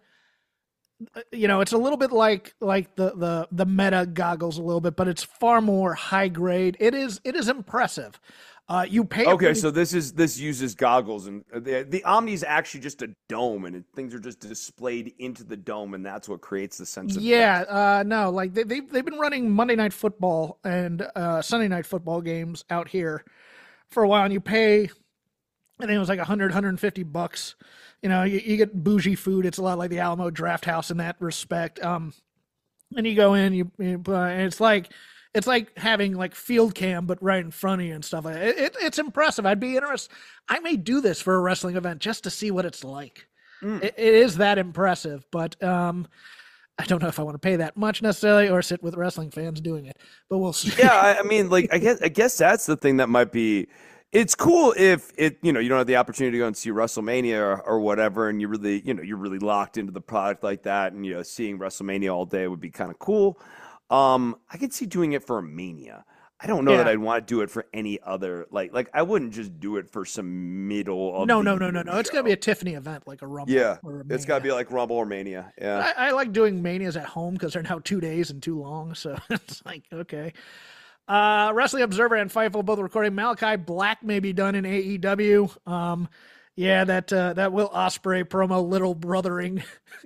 You know, it's a little bit like like the the the Meta goggles a little bit, but it's far more high grade. It is it is impressive. Uh, you pay. a Okay, pretty- so this is this uses goggles, and the the Omni is actually just a dome, and it, things are just displayed into the dome, and that's what creates the sense of Yeah, depth. uh, no, like they they've, they've been running Monday Night Football and uh, Sunday Night Football games out here for a while, and you pay. I think it was like one hundred, one hundred fifty bucks. You know, you, you get bougie food. It's a lot like the Alamo Draft House in that respect. Um, and you go in, you, you uh, and it's like it's like having like field cam, but right in front of you and stuff like that. It, it, it's impressive. I'd be interested. I may do this for a wrestling event just to see what it's like. Mm. It, it is that impressive, but um, I don't know if I want to pay that much necessarily, or sit with wrestling fans doing it. But we'll see. Yeah, I, I mean, like I guess I guess that's the thing that might be. It's cool if it, you know, you don't have the opportunity to go and see WrestleMania or, or whatever, and you really, you know, you're really locked into the product like that, and you know, seeing WrestleMania all day would be kind of cool. Um, I could see doing it for a Mania. I don't know Yeah. that I'd want to do it for any other, like, like I wouldn't just do it for some middle of No, the no, no, no, year no. It's show. gonna be a Tiffany event, like a Rumble. Yeah, or a it's got to Mania. be like Rumble or Mania. Yeah. I, I like doing manias at home because they're now two days and too long. So it's like, okay. Uh, Wrestling Observer and Fightful both recording Malachi Black may be done in A E W. Um, yeah, that uh, that Will Ospreay promo, little brothering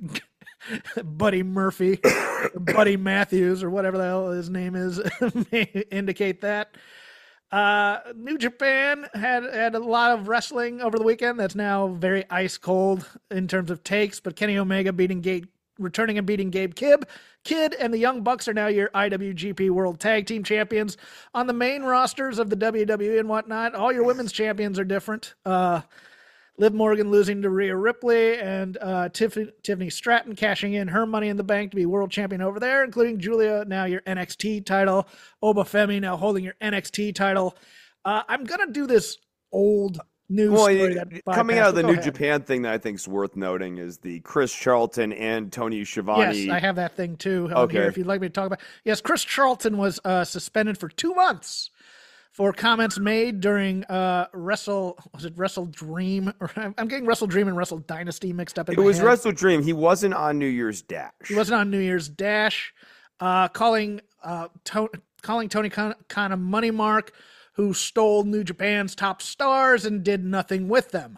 Buddy Murphy, or Buddy Matthews, or whatever the hell his name is, may indicate that. Uh, New Japan had had a lot of wrestling over the weekend. That's now very ice cold in terms of takes. But Kenny Omega beating Gabe, returning and beating Gabe Kidd, Kid, and the Young Bucks are now your I W G P World Tag Team Champions on the main rosters of the W W E and whatnot. All your women's champions are different. Uh, Liv Morgan losing to Rhea Ripley, and uh, Tiff- Tiffany Stratton cashing in her Money in the Bank to be world champion over there, including Julia, now your N X T title, Oba Femi now holding your N X T title. Uh, I'm going to do this old news Well, story it- that coming bypassed, out of the but New go ahead. Japan thing that I think is worth noting is the Chris Charlton and Tony Schiavone. Yes, I have that thing too on Okay. here if you'd like me to talk about. Yes, Chris Charlton was uh, suspended for two months for comments made during uh, Wrestle, was it Wrestle Dream? Or I'm getting Wrestle Dream and Wrestle Dynasty mixed up in It my was head. Wrestle Dream. He wasn't on New Year's Dash. He wasn't on New Year's Dash, uh, calling uh, to- calling Tony Khan, Khan a money mark who stole New Japan's top stars and did nothing with them.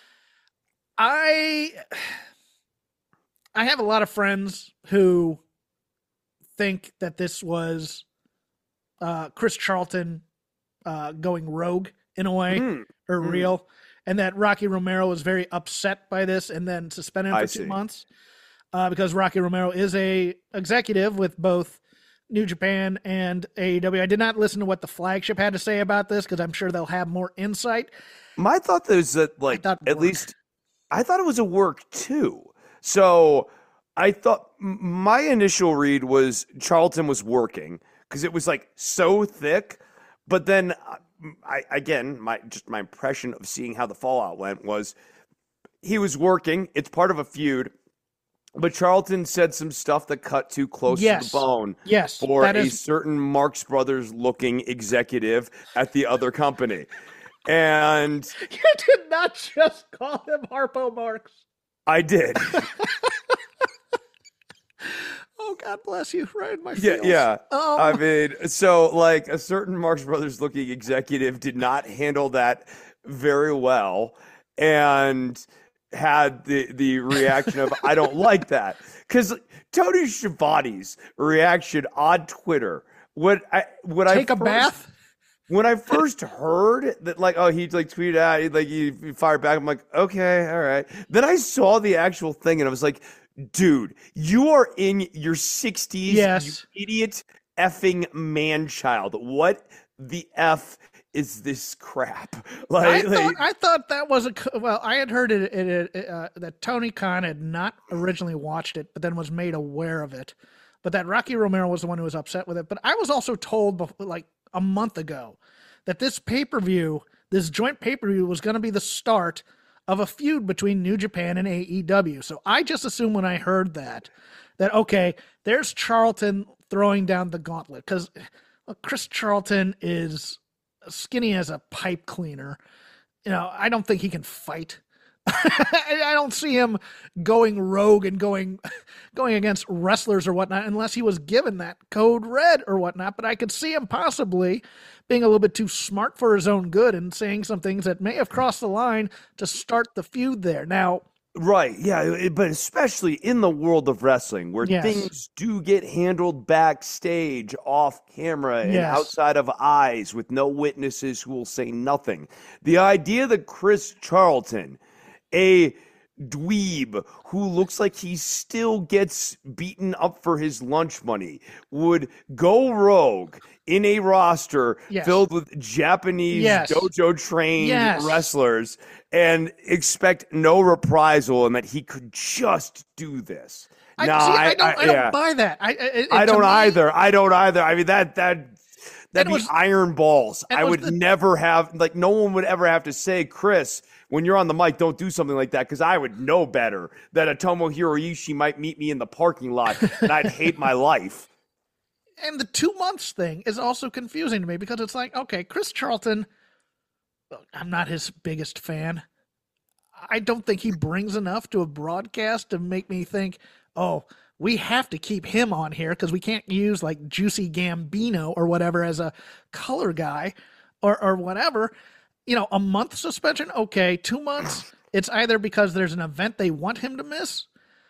I I have a lot of friends who think that this was uh, Chris Charlton uh, going rogue in a way, Mm, or mm. real, and that Rocky Romero was very upset by this and then suspended I for two see. months uh, because Rocky Romero is a executive with both New Japan and A E W. I did not listen to what the flagship had to say about this because I'm sure they'll have more insight. My thought is that, like, thought at work. least I thought it was a work too. So I thought m- my initial read was Charlton was working because it was like so thick. But then uh, I again, my just my impression of seeing how the fallout went was he was working. It's part of a feud. But Charlton said some stuff that cut too close yes. to the bone yes, for a is... certain Marx Brothers looking executive at the other company. And you did not just call him Harpo Marx. I did. Oh, God bless you. Right in my Yeah, feels. yeah. Um... I mean, so like a certain Marx Brothers looking executive did not handle that very well. And had the the reaction of I don't like that, because Tony Schiavone's reaction on Twitter when I when take I a first, bath when I first heard that, like, oh, he like tweeted out, he, like he, he fired back, I'm like, okay, all right. Then I saw the actual thing and I was like, dude, you are in your sixties, yes, you idiot effing man child. What the F is this crap? Like, I, like, thought, I thought that was a well. I had heard it, it, it uh, that Tony Khan had not originally watched it, but then was made aware of it. But that Rocky Romero was the one who was upset with it. But I was also told before, like a month ago, that this pay per view, this joint pay per view, was going to be the start of a feud between New Japan and A E W. So I just assumed when I heard that, that okay, there's Charlton throwing down the gauntlet, because Chris Charlton is skinny as a pipe cleaner. You know, I don't think he can fight. I don't see him going rogue and going going against wrestlers or whatnot unless he was given that code red or whatnot. But I could see him possibly being a little bit too smart for his own good and saying some things that may have crossed the line to start the feud there. Now, right, yeah, but especially in the world of wrestling, where yes. things do get handled backstage, off camera, and yes. outside of eyes with no witnesses who will say nothing. The idea that Chris Charlton, a dweeb who looks like he still gets beaten up for his lunch money, would go rogue in a roster yes. filled with Japanese yes. dojo-trained yes. wrestlers and expect no reprisal, and that he could just do this. I, nah, see, I, I don't, I, I don't yeah. buy that. I, I, I don't me, either. I don't either. I mean, that that that'd be was, iron balls. I would the, never have, like, no one would ever have to say, Chris, when you're on the mic, don't do something like that, because I would know better that a Tomohiro Ishii might meet me in the parking lot and I'd hate my life. And the two months thing is also confusing to me, because it's like, okay, Chris Charlton, I'm not his biggest fan. I don't think he brings enough to a broadcast to make me think, oh, we have to keep him on here because we can't use like Juicy Gambino or whatever as a color guy or, or whatever. You know, a month suspension, okay. Two months, it's either because there's an event they want him to miss,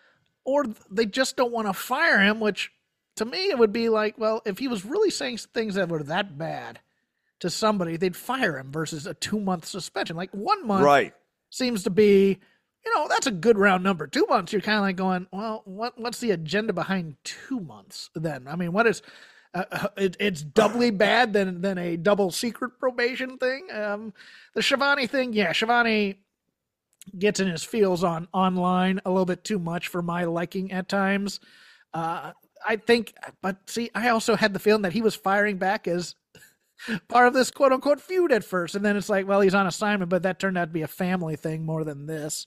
or they just don't want to fire him, which to me it would be like, well, if he was really saying things that were that bad to somebody, they'd fire him versus a two-month suspension. Like one month right. seems to be, you know, that's a good round number. Two months, you're kind of like going, well, what what's the agenda behind two months then? I mean, what is... Uh, it, it's doubly bad than than a double secret probation thing. Um, the Schiavone thing, yeah, Schiavone gets in his feels on online a little bit too much for my liking at times. Uh, I think, but see, I also had the feeling that he was firing back as part of this quote unquote feud at first, and then it's like, well, he's on assignment, but that turned out to be a family thing more than this.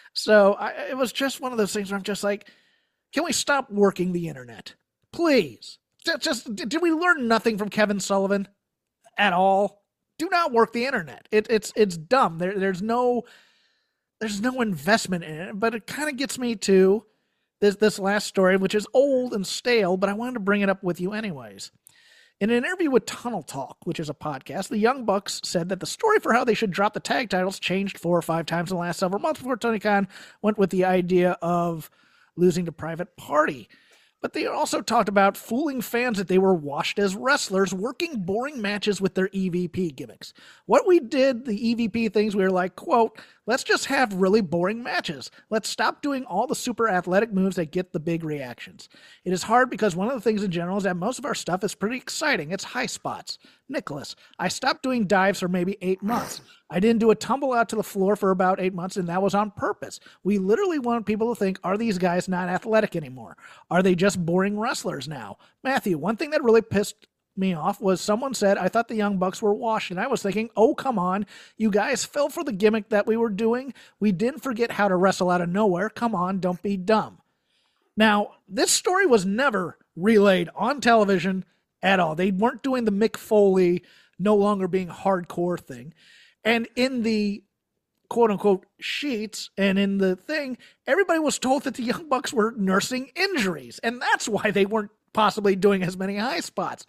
So I, it was just one of those things where I'm just like, can we stop working the internet, please? Just, did we learn nothing from Kevin Sullivan at all? Do not work the internet. It, it's it's dumb. There, there's no there's no investment in it. But it kind of gets me to this this last story, which is old and stale, but I wanted to bring it up with you anyways. In an interview with Tunnel Talk, which is a podcast, the Young Bucks said that the story for how they should drop the tag titles changed four or five times in the last several months before Tony Khan went with the idea of losing to Private Party. But they also talked about fooling fans that they were washed as wrestlers, working boring matches with their E V P gimmicks. What we did, the E V P things, we were like, quote, let's just have really boring matches. Let's stop doing all the super athletic moves that get the big reactions. It is hard because one of the things in general is that most of our stuff is pretty exciting. It's high spots. Nicholas, I stopped doing dives for maybe eight months. I didn't do a tumble out to the floor for about eight months, and that was on purpose. We literally want people to think, are these guys not athletic anymore? Are they just boring wrestlers now? Matthew, one thing that really pissed me off was someone said, I thought the Young Bucks were washed. And I was thinking, oh, come on. You guys fell for the gimmick that we were doing. We didn't forget how to wrestle out of nowhere. Come on, don't be dumb. Now, this story was never relayed on television at all. They weren't doing the Mick Foley no longer being hardcore thing. And in the quote-unquote sheets and in the thing, everybody was told that the Young Bucks were nursing injuries, and that's why they weren't possibly doing as many high spots.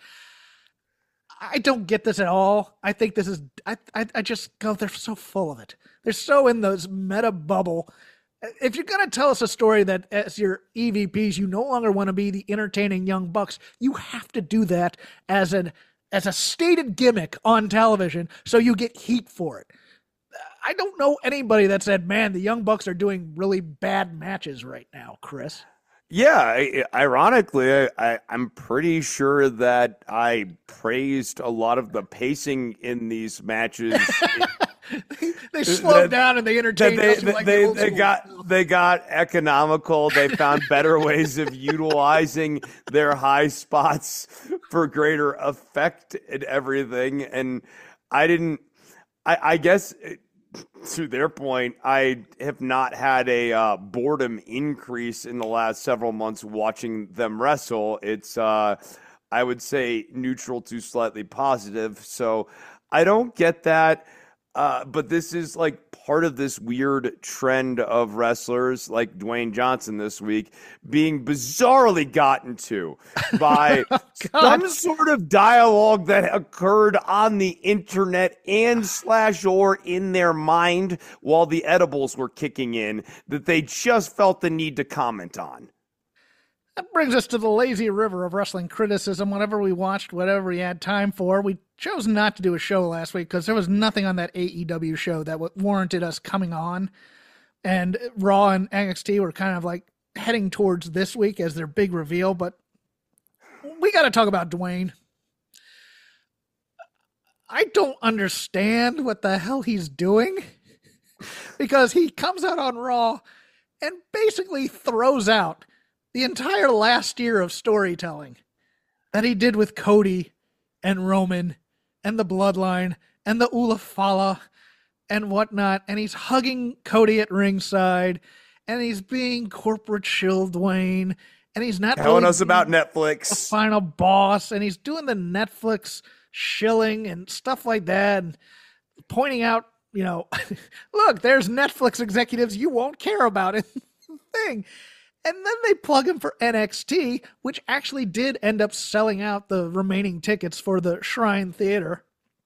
I don't get this at all. I think this is, I, I, I just go, they're so full of it. They're so in those meta bubble. If you're going to tell us a story that as your E V Ps, you no longer want to be the entertaining Young Bucks, you have to do that as an as a stated gimmick on television so you get heat for it. I don't know anybody that said, man, the Young Bucks are doing really bad matches right now, Chris. Yeah, ironically, I, I'm pretty sure that I praised a lot of the pacing in these matches. they, they slowed that, down and they entertained they, us. They, like they, the they got they got economical. They found better ways of utilizing their high spots for greater effect and everything. And I didn't. I, I guess. It, to their point, I have not had a uh, boredom increase in the last several months watching them wrestle. It's, uh, I would say, neutral to slightly positive. So I don't get that. Uh, but this is like part of this weird trend of wrestlers like Dwayne Johnson this week being bizarrely gotten to by oh, some sort of dialogue that occurred on the internet and slash or in their mind while the edibles were kicking in that they just felt the need to comment on. That brings us to the lazy river of wrestling criticism. Whatever we watched, whatever we had time for, we chose not to do a show last week because there was nothing on that A E W show that warranted us coming on. And Raw and N X T were kind of like heading towards this week as their big reveal. But we got to talk about Dwayne. I don't understand what the hell he's doing because he comes out on Raw and basically throws out the entire last year of storytelling that he did with Cody and Roman and the Bloodline and the Ulafala and whatnot. And he's hugging Cody at ringside and he's being corporate shill Dwayne and he's not telling really us about Netflix, the final boss, and he's doing the Netflix shilling and stuff like that and pointing out, you know, look, there's Netflix executives you won't care about in the thing. And then they plug him for N X T, which actually did end up selling out the remaining tickets for the Shrine Theater.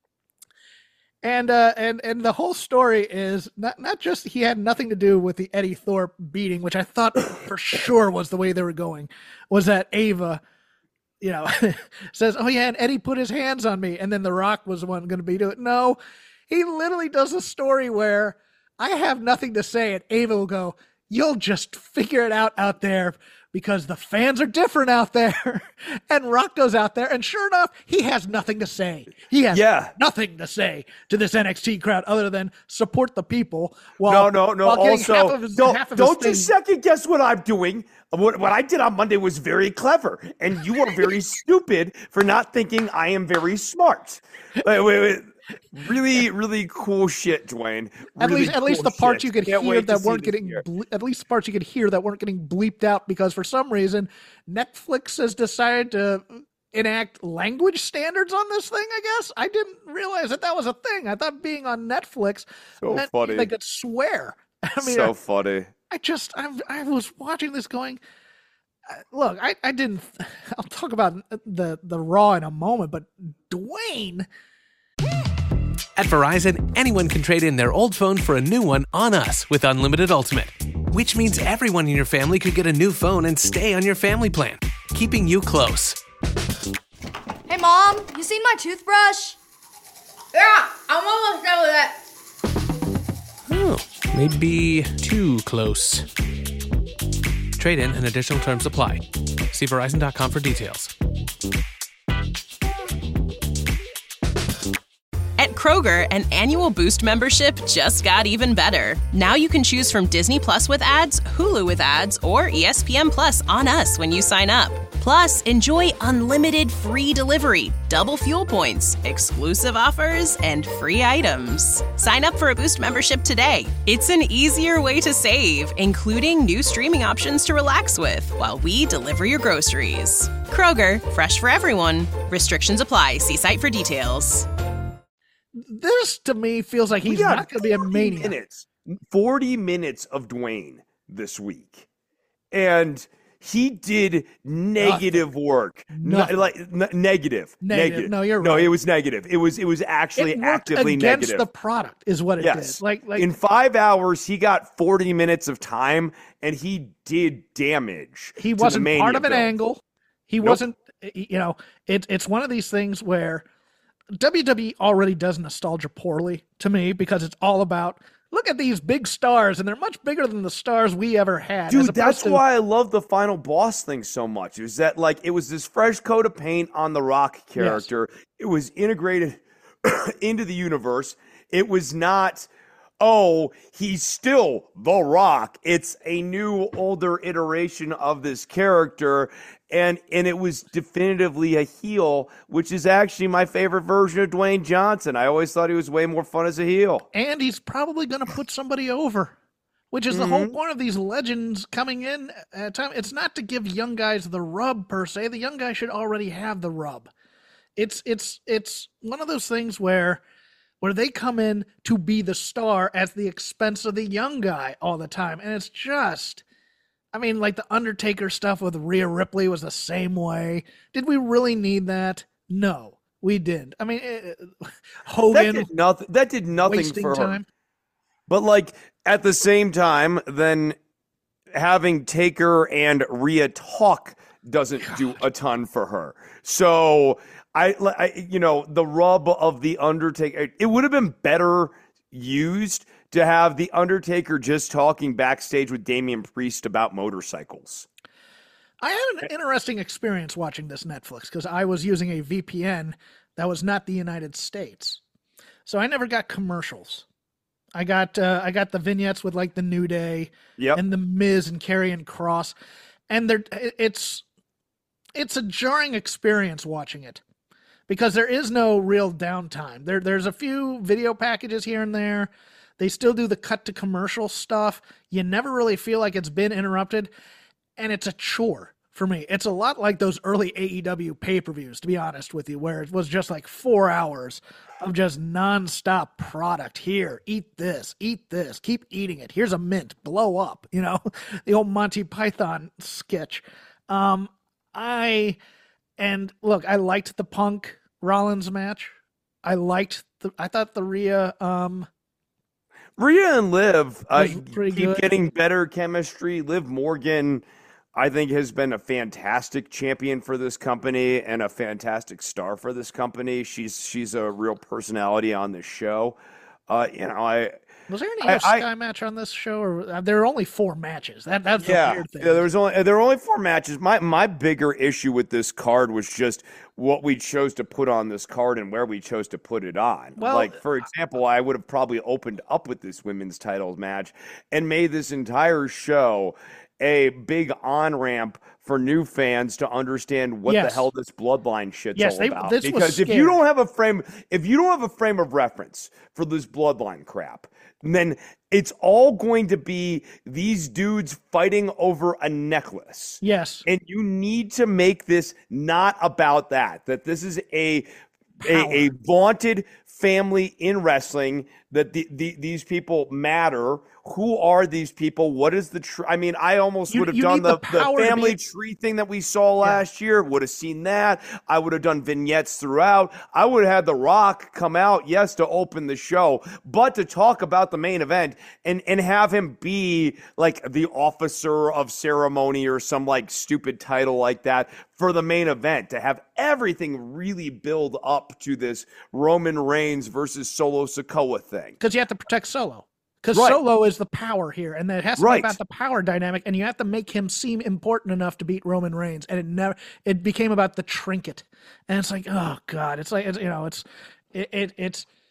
And uh, and and the whole story is not, not just he had nothing to do with the Eddie Thorpe beating, which I thought for sure was the way they were going, was that Ava, you know, says, oh yeah, and Eddie put his hands on me, and then The Rock was the one going to be doing it. No, he literally does a story where I have nothing to say, and Ava will go, you'll just figure it out out there because the fans are different out there. And Rock goes out there, and sure enough, he has nothing to say. He has yeah. nothing to say to this N X T crowd other than support the people. While, no, no, no. Also, his, don't, don't you second guess what I'm doing. What, what I did on Monday was very clever, and you are very stupid for not thinking I am very smart. Wait, wait, wait. Really, really cool shit, Dwayne. Really at least, cool at least the parts shit. you could Can't hear that weren't this getting, ble- at least parts you could hear that weren't getting bleeped out because for some reason Netflix has decided to enact language standards on this thing. I guess I didn't realize that that was a thing. I thought being on Netflix so meant funny. they could swear. I mean, so I, funny. I just, I, I was watching this going. Look, I, I didn't. I'll talk about the the Raw in a moment, but Dwayne. At Verizon, anyone can trade in their old phone for a new one on us with Unlimited Ultimate, which means everyone in your family could get a new phone and stay on your family plan, keeping you close. Hey, Mom, you seen my toothbrush? Yeah, I'm almost done with it. Oh, maybe too close. Trade in and additional terms apply. See Verizon dot com for details. At Kroger, an annual Boost membership just got even better. Now you can choose from Disney Plus with ads, Hulu with ads, or E S P N Plus on us when you sign up. Plus, enjoy unlimited free delivery, double fuel points, exclusive offers, and free items. Sign up for a Boost membership today. It's an easier way to save, including new streaming options to relax with while we deliver your groceries. Kroger, fresh for everyone. Restrictions apply. See site for details. This, to me, feels like he's not going to be a maniac. Minutes, forty minutes of Dwayne this week. And he did negative Nothing. work. No, like n- negative. Negative. Negative. No, you're No, right. it was negative. It was it was actually It worked actively against negative. the product is what it Yes. did. Like, like in five hours, he got forty minutes of time, and he did damage. he to the wasn't Mania part of an build. angle. He Nope. wasn't, you know, it, it's one of these things where W W E already does nostalgia poorly to me because it's all about, look at these big stars, and they're much bigger than the stars we ever had. as Dude, opposed that's to- why I love the Final Boss thing so much. Is that like it was this fresh coat of paint on the Rock character. It was integrated into the universe. It was not, oh, he's still the Rock. It's a new, older iteration of this character. And and it was definitively a heel, which is actually my favorite version of Dwayne Johnson. I always thought he was way more fun as a heel. And he's probably going to put somebody over, which is the whole Mm-hmm. point of these legends coming in at time. It's not to give young guys the rub per se. The young guy should already have the rub. It's it's it's one of those things where where they come in to be the star at the expense of the young guy all the time, and it's just. I mean, like the Undertaker stuff with Rhea Ripley was the same way. Did we really need that? No, we didn't. I mean, it, Hogan That did nothing. That did nothing wasting for her. time. But like at the same time, then having Taker and Rhea talk doesn't do a ton for her. So I, I, you know, the rub of the Undertaker, it would have been better used to have the Undertaker just talking backstage with Damian Priest about motorcycles. I had an interesting experience watching this Netflix because I was using a V P N that was not the United States, so I never got commercials. I got uh, I got the vignettes with like the New Day Yep. and the Miz and Karrion Kross, and they're it's it's a jarring experience watching it because there is no real downtime. There there's a few video packages here and there. They still do the cut to commercial stuff. You never really feel like it's been interrupted. And it's a chore for me. It's a lot like those early A E W pay-per-views, to be honest with you, where it was just like four hours of just nonstop product. Here, eat this, eat this, keep eating it. Here's a mint, blow up, you know, the old Monty Python sketch. Um, I, and look, I liked the Punk Rollins match. I liked the, I thought the Rhea, um, Rhea and Liv uh, Was pretty keep good. getting better chemistry. Liv Morgan, I think, has been a fantastic champion for this company and a fantastic star for this company. She's she's a real personality on this show. Uh, you know, I was there any I- Sky I- match on this show, or uh, there are only four matches? That that's the yeah, weird thing. yeah. There was only there were only four matches. My my bigger issue with this card was just what we chose to put on this card and where we chose to put it on. Well, like for example, I would have probably opened up with this women's titles match and made this entire show a big on ramp for new fans to understand what Yes. the hell this bloodline shit's Yes, all they- about. this was Because if you scary. don't have a frame, if you don't have a frame of reference for this bloodline crap, then it's all going to be these dudes fighting over a necklace. Yes. And you need to make this not about that, that this is a a, a vaunted family in wrestling, that the, the, these people matter. Who are these people? What is the true? I mean, I almost You- would have you done need the, the the power to family be- tree thing that we saw last year, would have seen that. I would have done vignettes throughout. I would have had The Rock come out, yes, to open the show, but to talk about the main event and, and have him be like the officer of ceremony or some like stupid title like that for the main event, to have everything really build up to this Roman Reigns versus Solo Sikoa thing. Because you have to protect Solo. Because Right. Solo is the power here, and it has to Right. be about the power dynamic, and you have to make him seem important enough to beat Roman Reigns. And it never, it became about the trinket, and it's like, oh god, it's like it's, you know, it's, it, it it's,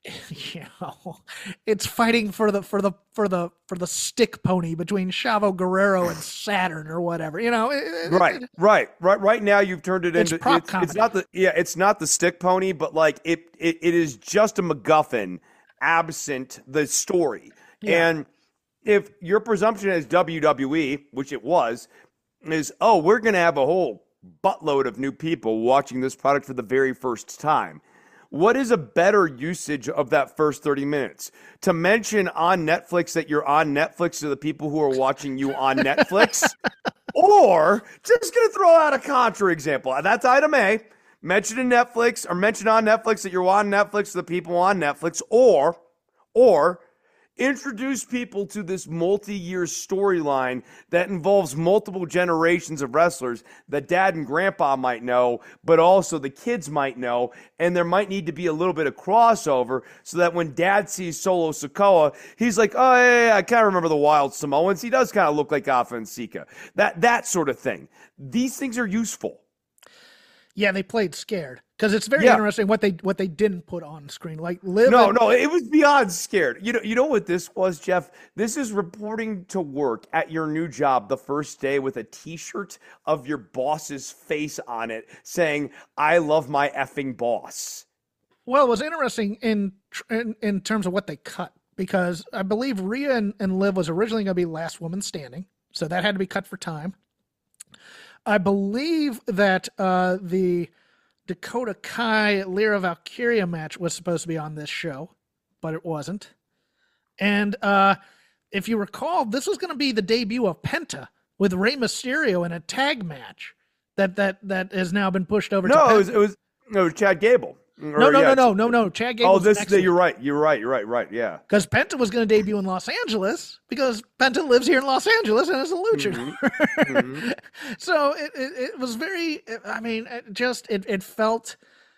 you know, it's fighting for the for the for the for the stick pony between Chavo Guerrero and Saturn or whatever. You know, it, right, it, right, right, right. Now you've turned it it's into prop it's, comedy. it's not the yeah, it's not the stick pony, but like it it, it is just a MacGuffin absent the story. Yeah. And if your presumption as W W E, which it was, is oh, we're going to have a whole buttload of new people watching this product for the very first time. What is a better usage of that first thirty minutes? To mention on Netflix that you're on Netflix to the people who are watching you on Netflix? Or just going to throw out a contra example. That's item A. Mention in Netflix or mention on Netflix that you're on Netflix to the people on Netflix. Or, or introduce people to this multi-year storyline that involves multiple generations of wrestlers that dad and grandpa might know, but also the kids might know, and there might need to be a little bit of crossover so that when dad sees Solo Sikoa, he's like, oh, yeah, yeah, I kind of remember the Wild Samoans. He does kind of look like Alpha and Sika. That, that sort of thing. These things are useful. Yeah, they played scared because it's very Yeah. interesting what they what they didn't put on screen. Like Liv. No, and- no, it was beyond scared. You know, you know what this was, Jeff? This is reporting to work at your new job the first day with a T-shirt of your boss's face on it saying, "I love my effing boss." Well, it was interesting in in, in terms of what they cut because I believe Rhea and, and Liv was originally going to be last woman standing, so that had to be cut for time. I believe that uh, the Dakota Kai Lyra Valkyria match was supposed to be on this show, but it wasn't. And uh, if you recall, this was going to be the debut of Penta with Rey Mysterio in a tag match that that that has now been pushed over. No, to it Penta. was, it was it was Chad Gable. No, Or, no, yeah, no, no, no, no. Chad Gable. Oh, this you're right. You're right. You're right. Right. Right. Yeah. Because Penta was going to debut in Los Angeles because Penta lives here in Los Angeles and is a luchador. Mm-hmm. Mm-hmm. So it, it it was very. I mean, it just it it felt.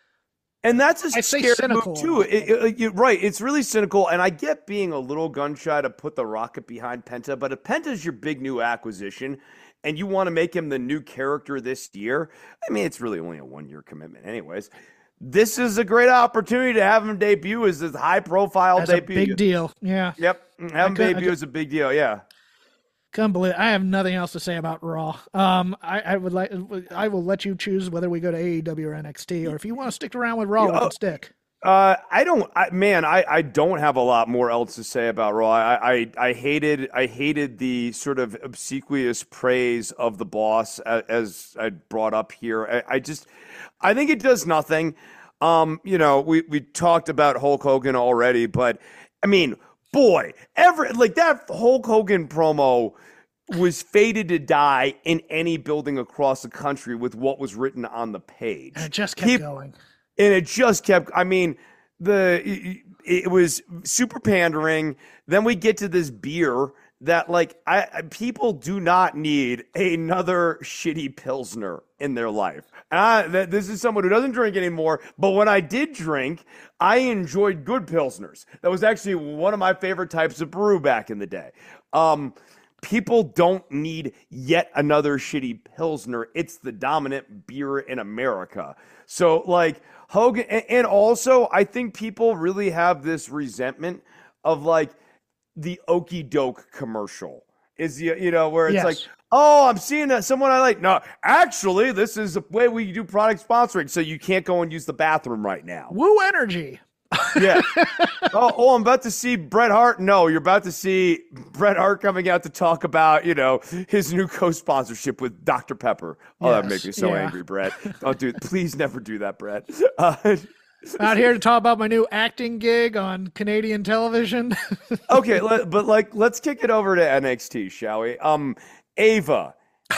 And that's a I say scary cynical. move too. It, it, it, right, it's really cynical, and I get being a little gun shy to put the rocket behind Penta, but if Penta's your big new acquisition, and you want to make him the new character this year, I mean, it's really only a one-year commitment, anyways. This is a great opportunity to have him debut as this high-profile That's a debut. big deal. Yeah. Yep, have him could- I debut could- is a big deal. Yeah. Can't believe it. I have nothing else to say about Raw. Um, I, I would like. I will let you choose whether we go to A E W or N X T, or if you want to stick around with Raw, we Yeah, can stick. Uh, I don't, I, man. I, I don't have a lot more else to say about Raw. I, I, I hated, I hated the sort of obsequious praise of the boss as, as I brought up here. I, I just, I think it does nothing. Um, you know, we we talked about Hulk Hogan already, but I mean, boy, every like that Hulk Hogan promo was fated to die in any building across the country with what was written on the page. And it just kept Keep- going. And it just kept, I mean, the it, it was super pandering. Then we get to this beer that, like, I, I people do not need another shitty Pilsner in their life. And I, that, this is someone who doesn't drink anymore, but when I did drink, I enjoyed good Pilsners. That was actually one of my favorite types of brew back in the day. Um, people don't need yet another shitty Pilsner. It's the dominant beer in America. So, like, Hogan, and also, I think people really have this resentment of, like, the Okie Doke commercial. Is, the you know, where it's Yes. like, oh, I'm seeing that someone I like. No, actually, this is the way we do product sponsoring, so you can't go and use the bathroom right now. Woo energy. Yeah. oh, oh, I'm about to see Bret Hart. No, you're about to see Bret Hart coming out to talk about, you know, his new co-sponsorship with Doctor Pepper. Oh, that Yes, makes me so yeah. angry, Bret. Don't do. Please never do that, Bret. Uh, Out here to talk about my new acting gig on Canadian television. okay, let, but like, let's kick it over to N X T, shall we? Um, Ava.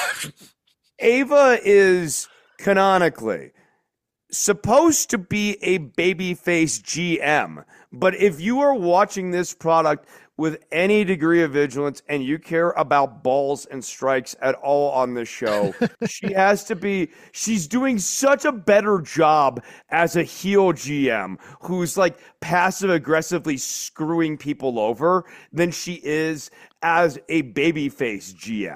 Ava is canonically supposed to be a babyface G M, but if you are watching this product with any degree of vigilance and you care about balls and strikes at all on this show, she has to be, she's doing such a better job as a heel G M who's like passive aggressively screwing people over than she is as a babyface G M.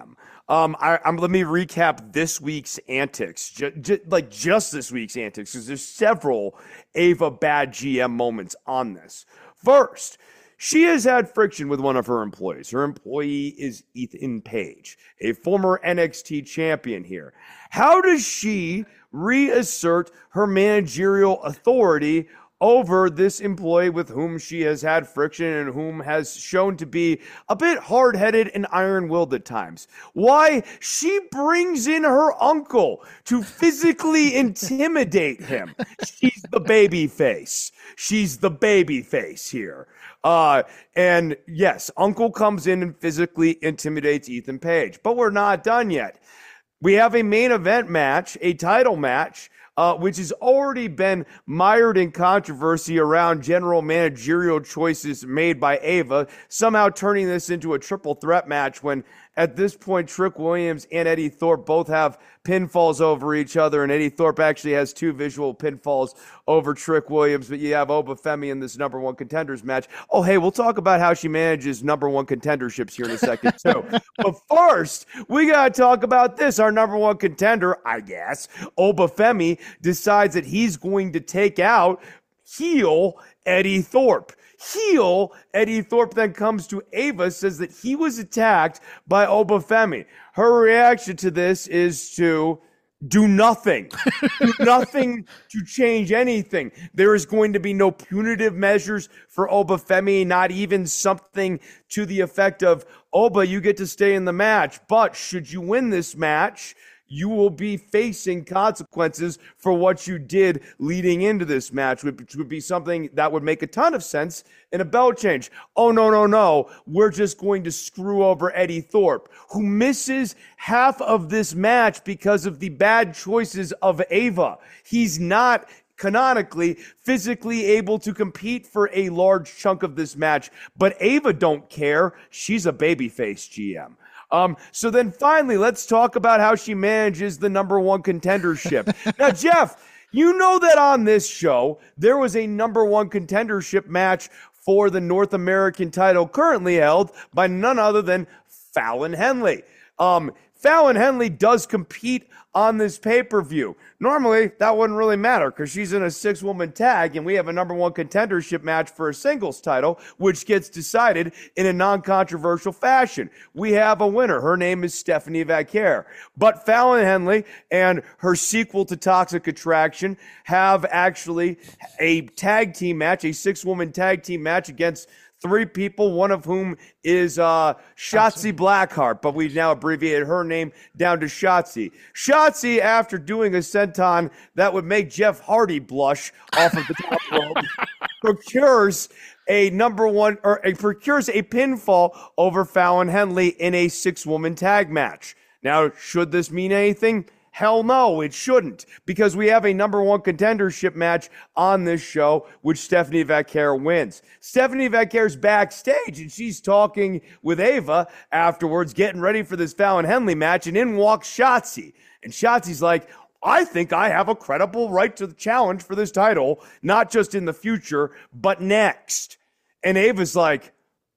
Um, I, I'm, let me recap this week's antics, ju- ju- like just this week's antics, because there's several Ava bad G M moments on this. First, she has had friction with one of her employees. Her employee is Ethan Page, a former N X T champion here. How does she reassert her managerial authority over this employee with whom she has had friction and whom has shown to be a bit hard-headed and iron-willed at times? Why? She brings in her uncle to physically intimidate him. She's the baby face. She's the baby face here. Uh, and yes, uncle comes in and physically intimidates Ethan Page, but we're not done yet. We have a main event match, a title match, Uh, which has already been mired in controversy around general managerial choices made by Ava, somehow turning this into a triple threat match when at this point Trick Williams and Eddie Thorpe both have pinfalls over each other, and Eddie Thorpe actually has two visual pinfalls over Trick Williams, but you have Oba Femi in this number one contenders match. Oh, hey, we'll talk about how she manages number one contenderships here in a second, too. But first, we got to talk about this. Our number one contender, I guess, Oba Femi, decides that he's going to take out heel Eddie Thorpe. Heel Eddie Thorpe then comes to Ava, says that he was attacked by Oba Femi. Her reaction to this is to do nothing. Do nothing to change anything. There is going to be no punitive measures for Oba Femi, not even something to the effect of, Oba, you get to stay in the match, but should you win this match, you will be facing consequences for what you did leading into this match, which would be something that would make a ton of sense in a belt change. Oh, no, no, no. We're just going to screw over Eddie Thorpe, who misses half of this match because of the bad choices of Ava. He's not canonically physically able to compete for a large chunk of this match, but Ava don't care. She's a babyface G M. Um, so then finally, let's talk about how she manages the number one contendership. Now, Jeff, you know that on this show, there was a number one contendership match for the North American title currently held by none other than Fallon Henley. Um, Fallon Henley does compete on this pay-per-view. Normally, that wouldn't really matter because she's in a six-woman tag, and we have a number one contendership match for a singles title, which gets decided in a non-controversial fashion. We have a winner. Her name is Stephanie Vaquer. But Fallon Henley and her sequel to Toxic Attraction have actually a tag team match, a six-woman tag team match against three people, one of whom is uh, Shotzi Blackheart, but we've now abbreviated her name down to Shotzi. Shotzi, after doing a senton that would make Jeff Hardy blush off of the top rope, procures a number one, or a, procures a pinfall over Fallon Henley in a six-woman tag match. Now, should this mean anything? Hell no, it shouldn't, because we have a number one contendership match on this show, which Stephanie Vaquer wins. Stephanie Vaquer's backstage, and she's talking with Ava afterwards, getting ready for this Fallon Henley match, and in walks Shotzi. And Shotzi's like, I think I have a credible right to the challenge for this title, not just in the future, but next. And Ava's like,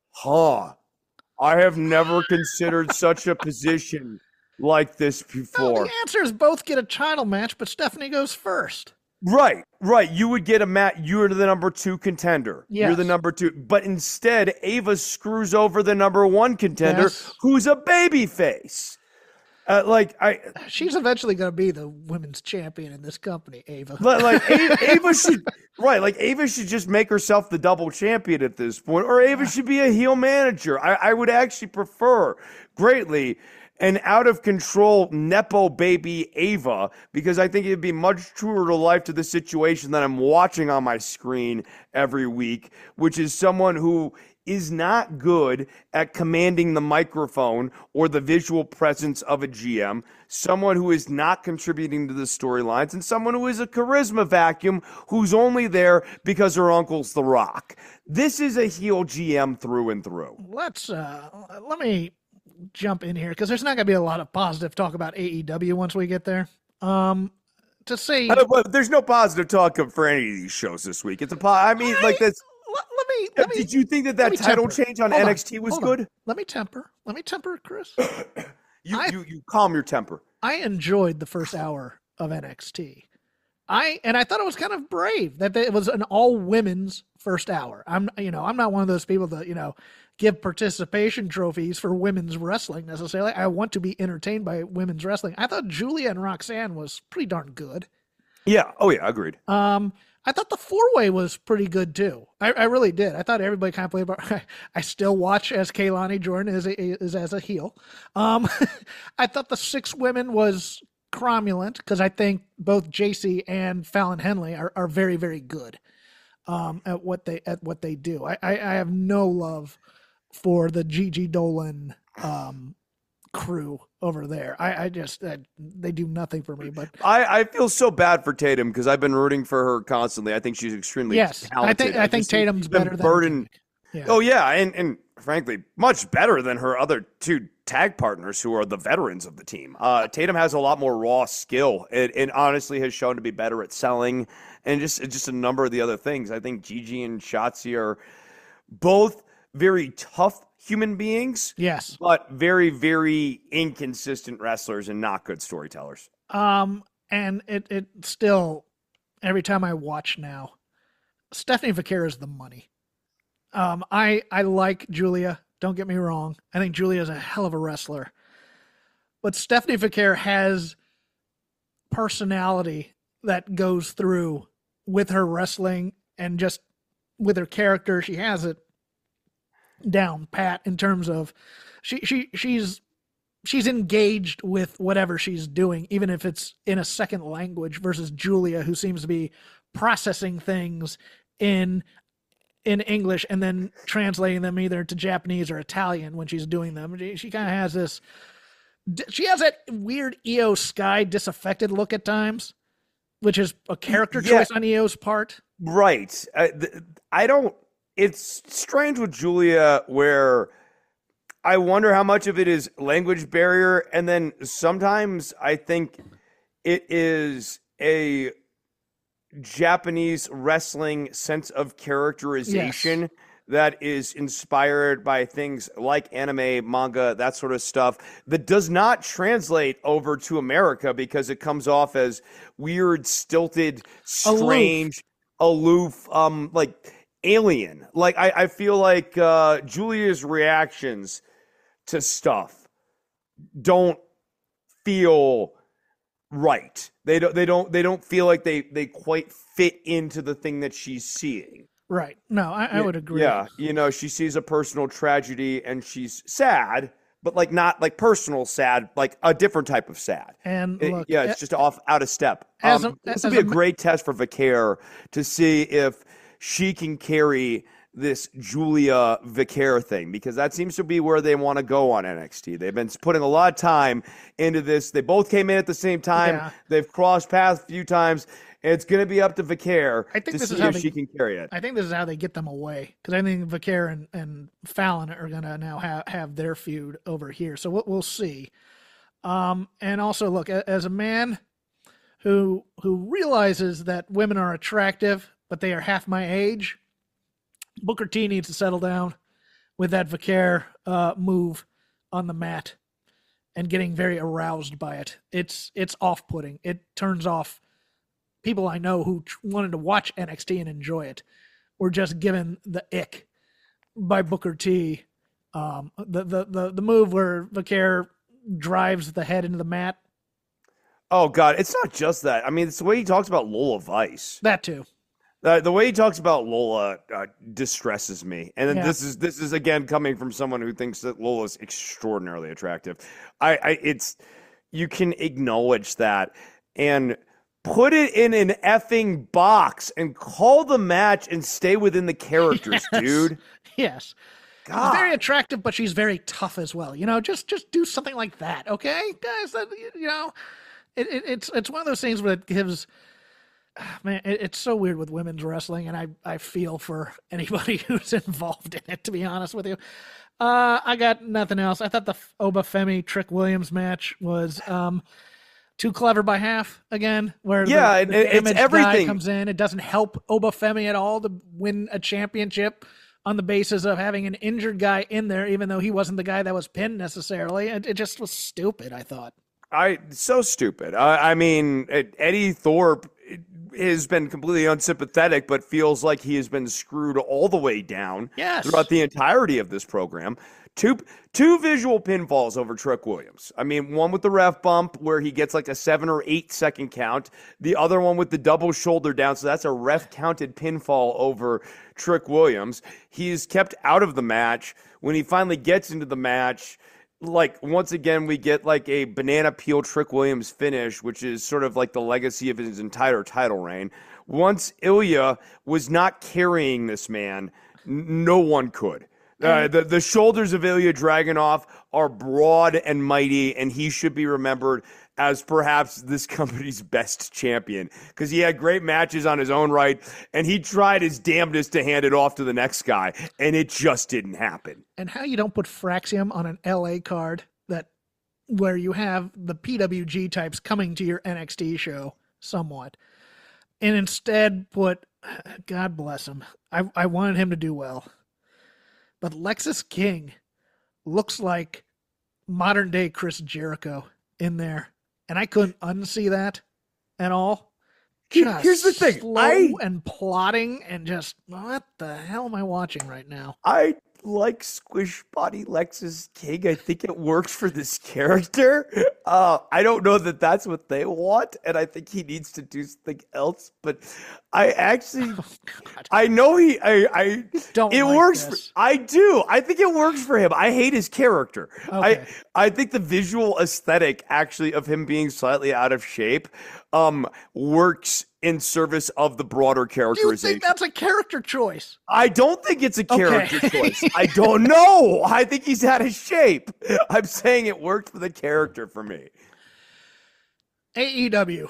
huh, I have never considered such a position like this before. No, the answer is both get a title match, but Stephanie goes first. Right, right. You would get a match. You're the number two contender. Yes. You're the number two. But instead, Ava screws over the number one contender, Yes. who's a baby face. Uh, like I, She's eventually going to be the women's champion in this company, Ava. But like Ava, Ava should, right? Like Ava should just make herself the double champion at this point, or Ava should be a heel manager. I, I would actually prefer greatly an out-of-control Nepo baby Ava, because I think it'd be much truer to life to the situation that I'm watching on my screen every week, which is someone who is not good at commanding the microphone or the visual presence of a G M, someone who is not contributing to the storylines, and someone who is a charisma vacuum who's only there because her uncle's The Rock. This is a heel G M through and through. Let's, uh, let me jump in here because there's not going to be a lot of positive talk about A E W once we get there. Um, to say uh, well, there's no positive talk for any of these shows this week. It's a po- I mean, I, like this. Let, let me. Let me Did you think that that title temper. change on Hold N X T on, was hold good? On. Let me temper. Let me temper, Chris. You I, you you calm your temper. I enjoyed the first hour of N X T. I and I thought it was kind of brave that it was an all women's first hour. I'm you know I'm not one of those people that you know give participation trophies for women's wrestling necessarily. I want to be entertained by women's wrestling. I thought Julia and Roxanne was pretty darn good. Yeah. Oh yeah. Agreed. Um, I thought the four way was pretty good too. I, I really did. I thought everybody kind of played. About, I still watch as Kaylani Jordan is a, is as a heel. Um, I thought the six women was cromulent because I think both J C and Fallon Henley are, are very very good um, at what they at what they do. I, I, I have no love for the Gigi Dolan um, crew over there. I, I just I, they do nothing for me. But I, I feel so bad for Tatum because I've been rooting for her constantly. I think she's extremely yes. talented. I think I, I think Tatum's better than burden. Yeah. Oh yeah, and and frankly, much better than her other two tag partners who are the veterans of the team. Uh, Tatum has a lot more raw skill and, and honestly has shown to be better at selling and just just a number of the other things. I think Gigi and Shotzi are both very tough human beings. Yes. But very, very inconsistent wrestlers and not good storytellers. Um, and it, it still, every time I watch now, Stephanie Vaquer is the money. Um, I, I like Julia. Don't get me wrong. I think Julia is a hell of a wrestler. But Stephanie Vaquer has personality that goes through with her wrestling and just with her character. She has it down pat in terms of she she she's she's engaged with whatever she's doing, even if it's in a second language, versus Julia, who seems to be processing things in in English and then translating them either to Japanese or Italian when she's doing them. She, she kind of has this she has that weird Io Sky disaffected look at times, which is a character yeah. choice on Io's part. Right. I, th- I don't It's strange with Julia where I wonder how much of it is language barrier. And then sometimes I think it is a Japanese wrestling sense of characterization yes. that is inspired by things like anime, manga, that sort of stuff that does not translate over to America because it comes off as weird, stilted, strange, aloof, aloof um, like alien. Like I, I feel like uh, Julia's reactions to stuff don't feel right. They don't. They don't. They don't feel like they they quite fit into the thing that she's seeing. Right. No, I, I would agree. Yeah. You know, she sees a personal tragedy and she's sad, but like not like personal sad, like a different type of sad. And it, look, yeah, it's just off out of step. As um, a, this would be a, a great test for Vaquer to see if she can carry this Julia Vaquer thing, because that seems to be where they want to go on N X T. They've been putting a lot of time into this. They both came in at the same time. Yeah. They've crossed paths a few times. And it's going to be up to Vaquer I think to this see is how if they, she can carry it. I think this is how they get them away, because I think Vaquer and, and Fallon are going to now have, have their feud over here. So we'll, we'll see. Um, and also, look, as a man who who realizes that women are attractive, but they are half my age, Booker T needs to settle down with that Vaquer uh, move on the mat and getting very aroused by it. It's it's off-putting. It turns off people I know who wanted to watch N X T and enjoy it. Were just given the ick by Booker T. Um, the, the the the move where Vaquer drives the head into the mat. Oh God, it's not just that. I mean, it's the way he talks about Lola Vice. That too. Uh, the way he talks about Lola uh, distresses me, and then Yeah. this is this is again coming from someone who thinks that Lola's extraordinarily attractive. I, I it's you can acknowledge that and put it in an effing box and call the match and stay within the characters, Yes. dude. Yes. God. She's very attractive, but she's very tough as well. You know, just just do something like that, okay, guys? That you know, it, it, it's it's one of those things where it gives. Man, it, it's so weird with women's wrestling, and I, I feel for anybody who's involved in it, to be honest with you. Uh, I got nothing else. I thought the Oba Femi Trick Williams match was um, too clever by half again, where Yeah, the, and the it's damaged guy everything. comes in. It doesn't help Oba Femi at all to win a championship on the basis of having an injured guy in there, even though he wasn't the guy that was pinned necessarily. It, it just was stupid, I thought. I so stupid. I, I mean, Eddie Thorpe has been completely unsympathetic, but feels like he has been screwed all the way down yes. throughout the entirety of this program. Two two visual pinfalls over Trick Williams. I mean, one with the ref bump where he gets like a seven or eight second count. The other one with the double shoulder down. So that's a ref counted pinfall over Trick Williams. He's kept out of the match. When he finally gets into the match, like once again, we get like a banana peel Trick Williams finish, which is sort of like the legacy of his entire title reign. Once Ilya was not carrying this man, n- no one could. Uh, the, the shoulders of Ilya Dragunov are broad and mighty, and he should be remembered as perhaps this company's best champion because he had great matches on his own right, and he tried his damnedest to hand it off to the next guy, and it just didn't happen. And how you don't put Fraxium on an L A card that where you have the P W G types coming to your N X T show somewhat, and instead put, God bless him, I, I wanted him to do well. But Lexis King looks like modern day Chris Jericho in there. And I couldn't unsee that at all. Just Here's the thing. Slow I, and plotting and just, what the hell am I watching right now? I like Squish Body Lexis King. I think it works for this character. Uh, I don't know that that's what they want, and I think he needs to do something else. But I actually, oh, I know he, I, I don't. It like works. This. For, I do. I think it works for him. I hate his character. Okay. I, I think the visual aesthetic actually of him being slightly out of shape, um, works in service of the broader characterization. Do you think that's a character choice? I don't think it's a character okay. choice. I don't know. I think he's out of shape. I'm saying it worked for the character for me. A E W.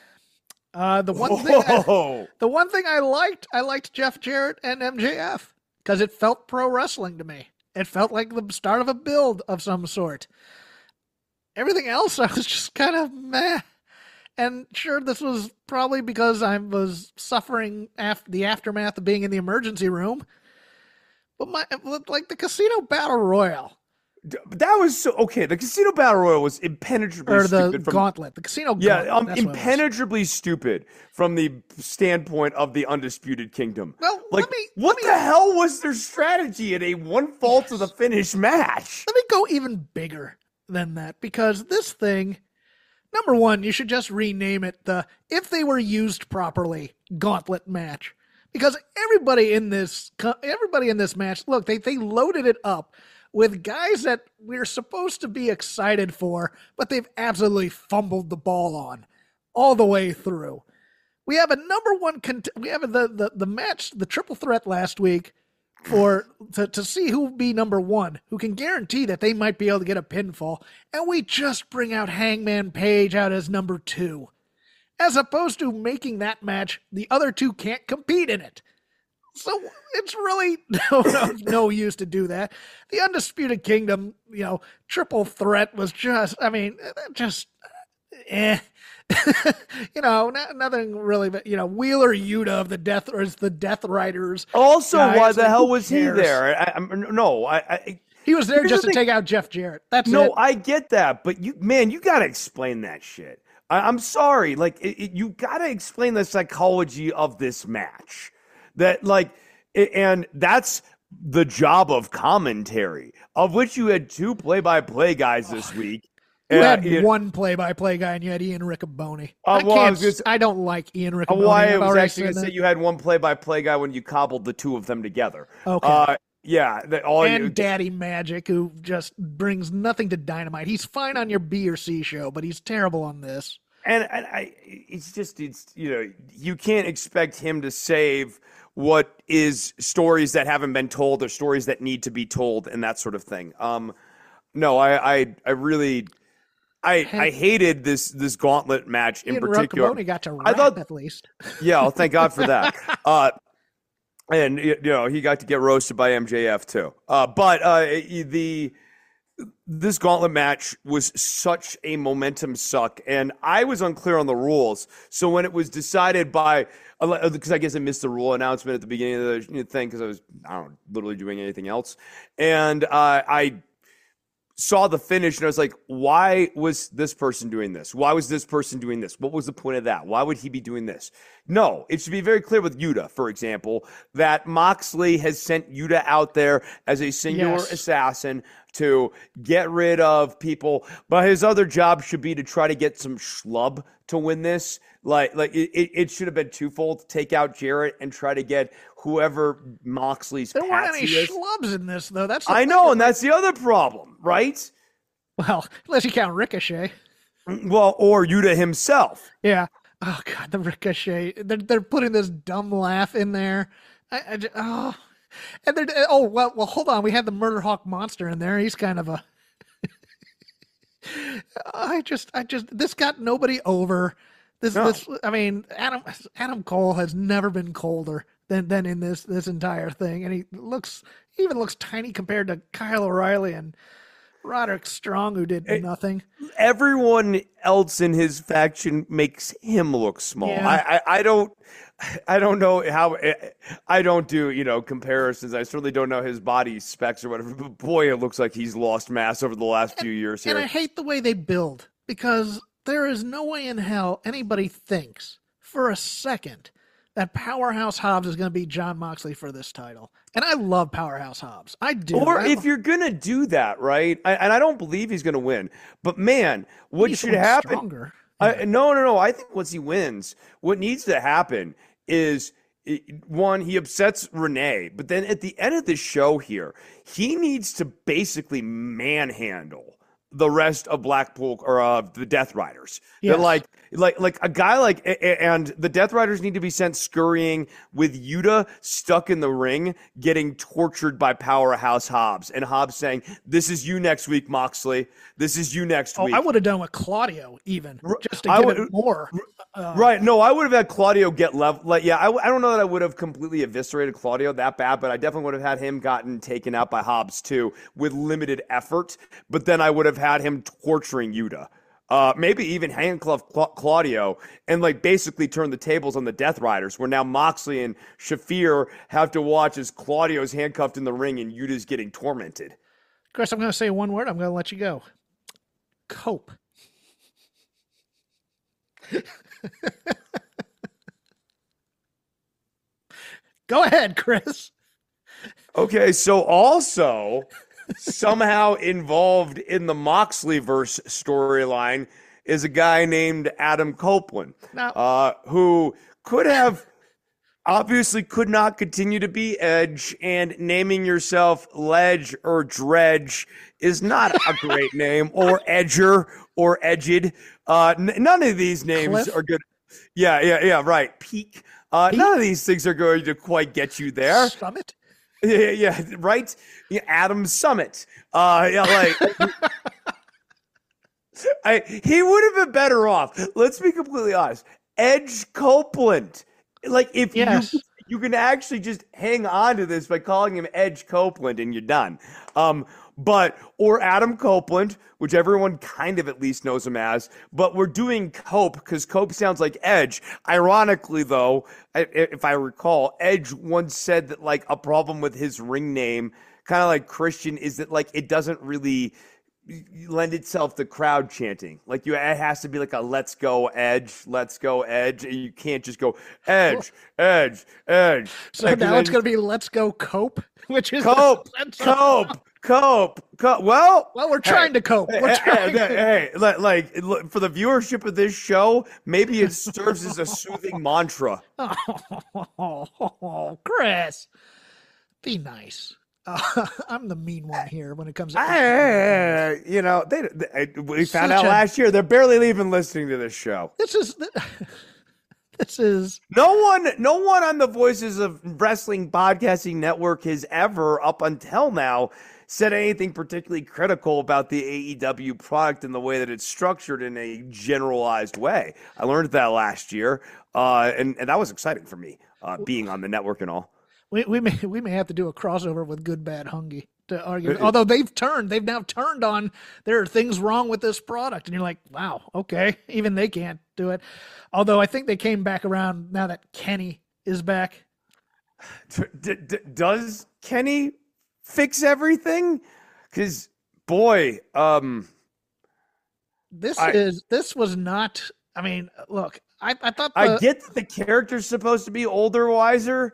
Uh, the one thing, I, the one thing I liked, I liked Jeff Jarrett and M J F because it felt pro wrestling to me. It felt like the start of a build of some sort. Everything else, I was just kind of meh. And sure, this was probably because I was suffering after the aftermath of being in the emergency room. But my, like the Casino Battle Royale. That was so, okay. The Casino Battle Royale was impenetrably or the stupid. From, Gauntlet. The Casino yeah, Gauntlet. um, impenetrably stupid from the standpoint of the Undisputed Kingdom. Well, like, let me, what let the me, hell was their strategy in a one fall to the finish match? Let me go even bigger than that because this thing. Number one, you should just rename it the If They Were Used Properly Gauntlet match. Because everybody in this everybody in this match, look, they, they loaded it up with guys that we're supposed to be excited for, but they've absolutely fumbled the ball on all the way through. We have a number one, cont- we have the, the, the match, the triple threat last week for to, to see who would be number one, who can guarantee that they might be able to get a pinfall, and we just bring out Hangman Page out as number two. As opposed to making that match, the other two can't compete in it. So it's really no, no, no use to do that. The Undisputed Kingdom, you know, triple threat was just, I mean, just, eh. you know, not, nothing really, but you know, Wheeler Yuta of the Death or the Death Riders. Also, guys, why the like, hell was cares? he there? I, I, no, I, I. He was there just the to take out Jeff Jarrett. That's no, it. No, I get that, but you, man, you gotta explain that shit. I, I'm sorry, like it, it, you gotta explain the psychology of this match. That like, it, and that's the job of commentary, of which you had two play-by-play guys this week. You uh, had Ian, one play-by-play guy, and you had Ian Riccoboni. Uh, I well, can't. I, was just, I don't like Ian Riccoboni. Why I I've was already actually going said to say that. you had one play-by-play guy when you cobbled the two of them together. Okay. Uh, yeah. That, all and you, Daddy Magic, who just brings nothing to Dynamite. He's fine on your B or C show, but he's terrible on this. And, and I, it's just, it's you know, you can't expect him to save what is stories that haven't been told or stories that need to be told and that sort of thing. Um, no, I, I, I really. I, I hated this this gauntlet match in Ian particular. Riccoboni got to rap I thought, at least. Yeah, well, thank God for that. uh, and you know he got to get roasted by M J F too. Uh, but uh, the this gauntlet match was such a momentum suck, and I was unclear on the rules. So when it was decided by, because I guess I missed the rule announcement at the beginning of the thing because I was, I don't know, literally doing anything else. And uh, I saw the finish and I was like, why was this person doing this? Why was this person doing this? What was the point of that? Why would he be doing this? No, it should be very clear with Yuta, for example, that Moxley has sent Yuta out there as a singular Yes. assassin to get rid of people, but his other job should be to try to get some schlub to win this. Like, like it, it should have been twofold: to take out Jarrett and try to get whoever Moxley's There weren't any patsy is. schlubs in this, though. That's the I thing. know, and that's the other problem, right? Well, unless you count Ricochet. Well, or Yuta himself. Yeah. Oh God, the Ricochet. They're they're putting this dumb laugh in there. I, I just, oh, and they're oh well well hold on. We had the Murder Hawk monster in there. He's kind of a. I just I just this got nobody over. This No. this I mean Adam Adam Cole has never been colder than than in this this entire thing, and he looks he even looks tiny compared to Kyle O'Reilly and Roderick Strong, who did It- nothing. Everyone else in his faction makes him look small. Yeah. I, I, I don't, I don't know how. I don't do you know comparisons. I certainly don't know his body specs or whatever. But boy, it looks like he's lost mass over the last few years here. And I hate the way they build, because there is no way in hell anybody thinks for a second that Powerhouse Hobbs is going to beat John Moxley for this title. And I love Powerhouse Hobbs. I do. Or I if you're gonna do that, right? I, and I don't believe he's gonna win. But man, what He's should someone happen? stronger. I, no, no, no. I think once he wins, what needs to happen is i- one, he upsets Renee, but then at the end of the show here, he needs to basically manhandle the rest of Blackpool or of uh, the Death Riders. Yes. They're like, like, like a guy like, a- a- and the Death Riders need to be sent scurrying with Yuta stuck in the ring, getting tortured by Powerhouse Hobbs, and Hobbs saying, "This is you next week, Moxley. This is you next Oh, week." I would have done with Claudio even, just to I give would- it more. Uh, Right. No, I would have had Claudio get level. Like, yeah, I, I don't know that I would have completely eviscerated Claudio that bad, but I definitely would have had him gotten taken out by Hobbs too with limited effort. But then I would have had him torturing Yuta. Uh, maybe even handcuff Cla- Claudio and like basically turn the tables on the Death Riders, where now Moxley and Shafir have to watch as Claudio's handcuffed in the ring and Yuta's getting tormented. Chris, I'm going to say one word. I'm going to let you go. Cope. Go ahead, Chris. Okay, so also somehow involved in the Moxleyverse storyline is a guy named Adam Copeland, Now- uh, who could have obviously could not continue to be Edge, and naming yourself Ledge or Dredge is not a great name, or Edger or Edged. Uh, n- none of these names Cliff? are good. Yeah, yeah, yeah, right. Peak. Uh, none of these things are going to quite get you there. Summit? Yeah, yeah, right. Yeah, Adam Summit. Uh, yeah, like I, he would have been better off. Let's be completely honest. Edge Copeland. Like if Yes. you you can actually just hang on to this by calling him Edge Copeland and you're done. Um, but or Adam Copeland, which everyone kind of at least knows him as. But we're doing Cope because Cope sounds like Edge. Ironically, though, I- if I recall, Edge once said that like a problem with his ring name, kind of like Christian, is that like it doesn't really lend itself to crowd chanting. Like you, it has to be like a "Let's go Edge, Let's go Edge." And you can't just go Edge, Edge, Edge. So Like, now then- it's going to be Let's Go Cope, which is Cope, that's- Cope, Cope, Cope. Well, Well, we're trying hey, to cope. We're hey, trying hey, to- hey, li- like look, for the viewership of this show, maybe it serves as a soothing mantra. Oh, Chris, be nice. Uh, I'm the mean one here when it comes to. I, you know, they, they we found Such out a- last year they're barely even listening to this show. This is this is No one, no one on the Voices of Wrestling Podcasting Network has ever, up until now, said anything particularly critical about the A E W product and the way that it's structured in a generalized way. I learned that last year, uh, and, and that was exciting for me, uh, being on the network and all. We we may we may have to do a crossover with Good Bad Hungry to argue. Although they've turned, they've now turned on there are things wrong with this product, and you're like, wow, okay, even they can't do it. Although I think they came back around now that Kenny is back. D- d- does Kenny fix everything? Because boy, um, this I, is this was not. I mean, look, I I thought the, I get that the character's supposed to be older, wiser.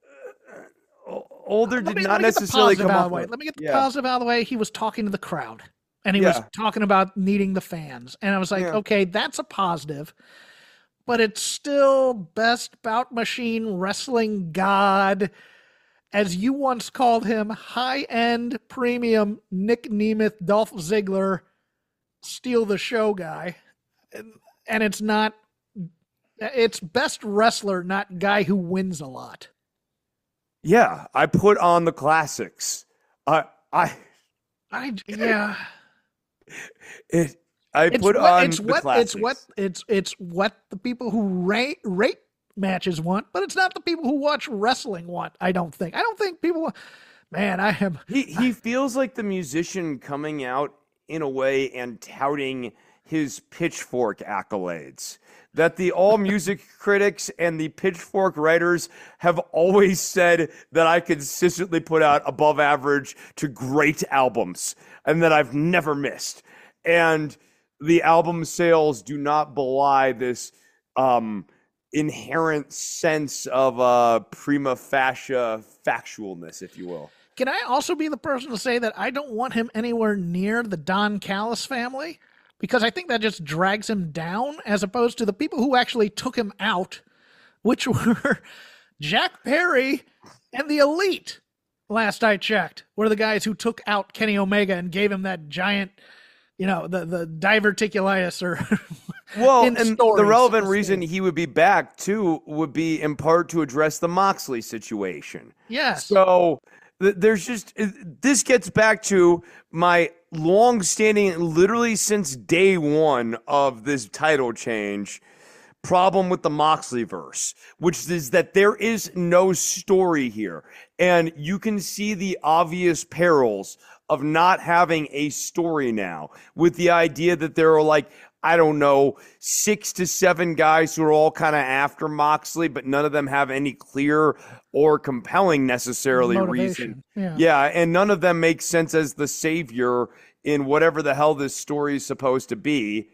Uh, older did me, not necessarily come out up of the way. with. Let me get the yeah. positive out of the way. He was talking to the crowd, and he Yeah. was talking about needing the fans, and I was like, Yeah. okay, that's a positive. But it's still best bout machine wrestling god, as you once called him, high-end premium Nick Nemeth, Dolph Ziggler, steal the show guy. And it's not, it's best wrestler, not guy who wins a lot. Yeah, I put on the classics. I, I, I, yeah. It. I It's put what, on it's the what classics. it's what it's it's what the people who rate rate matches want, but it's not the people who watch wrestling want. I don't think. I don't think people. Man, I am. He he feels like the musician coming out in a way and touting his Pitchfork accolades. That the all music critics and the Pitchfork writers have always said that I consistently put out above average to great albums, and that I've never missed. And the album sales do not belie this um, inherent sense of uh, prima facie factualness, if you will. Can I also be the person to say that I don't want him anywhere near the Don Callis family? Because I think that just drags him down, as opposed to the people who actually took him out, which were Jack Perry and the Elite, last I checked, were the guys who took out Kenny Omega and gave him that giant, you know, the, the diverticulitis or... Well, in and stories. the relevant reason he would be back, too, would be in part to address the Moxley situation. Yes. So th- there's just, this gets back to my long-standing, literally since day one of this title change, problem with the Moxley verse, which is that there is no story here. And you can see the obvious perils of not having a story now, with the idea that there are like, I don't know, six to seven guys who are all kind of after Moxley, but none of them have any clear or compelling necessarily Motivation. reason. Yeah. yeah, and none of them make sense as the savior in whatever the hell this story is supposed to be.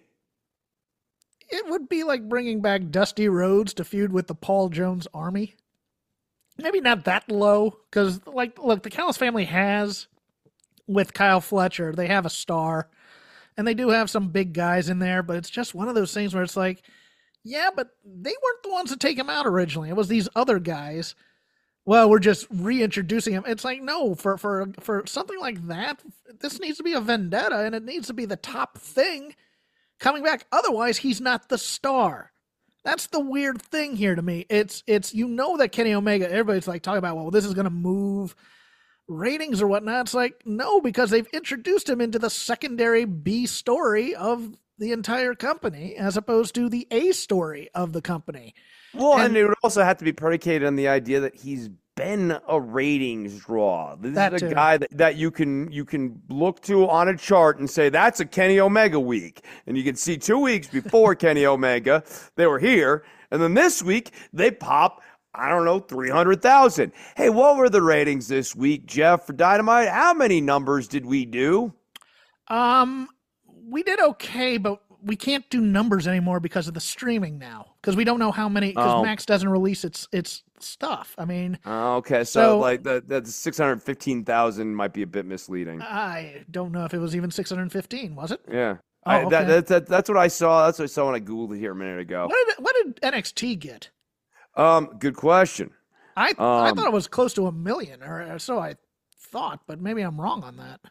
It would be like bringing back Dusty Rhodes to feud with the Paul Jones Army. Maybe not that low, because, like, look, the Callis family has, with Kyle Fletcher, they have a star, and they do have some big guys in there, but it's just one of those things where it's like, yeah, but they weren't the ones to take him out originally. It was these other guys. Well, we're just reintroducing him. It's like, no, for, for, for something like that, this needs to be a vendetta, and it needs to be the top thing coming back. Otherwise, he's not the star. That's the weird thing here to me. It's, it's, you know that Kenny Omega, everybody's like talking about, well, this is going to move ratings or whatnot. It's like, no, because they've introduced him into the secondary B story of the entire company, as opposed to the A story of the company. Well, and, And- it would also have to be predicated on the idea that he's been a ratings draw. This That is a too. guy that, that you can you can look to on a chart and say, that's a Kenny Omega week. And you can see two weeks before Kenny Omega, they were here. And then this week, they pop, I don't know, three hundred thousand. Hey, what were the ratings this week, Jeff, for Dynamite? How many numbers did we do? Um, we did okay, but we can't do numbers anymore because of the streaming now. Because we don't know how many. Because Oh. Max doesn't release its its stuff. I mean, Oh, okay, so, So- like the, the six hundred fifteen thousand might be a bit misleading. I don't know if it was even six hundred fifteen. Was it? Yeah. Oh, I, that, okay. that, that, that's what I saw. That's what I saw when I Googled it here a minute ago. What did what did N X T get? Um, good question. I I Um, thought it was close to a million, or, or so I thought, but maybe I'm wrong on that.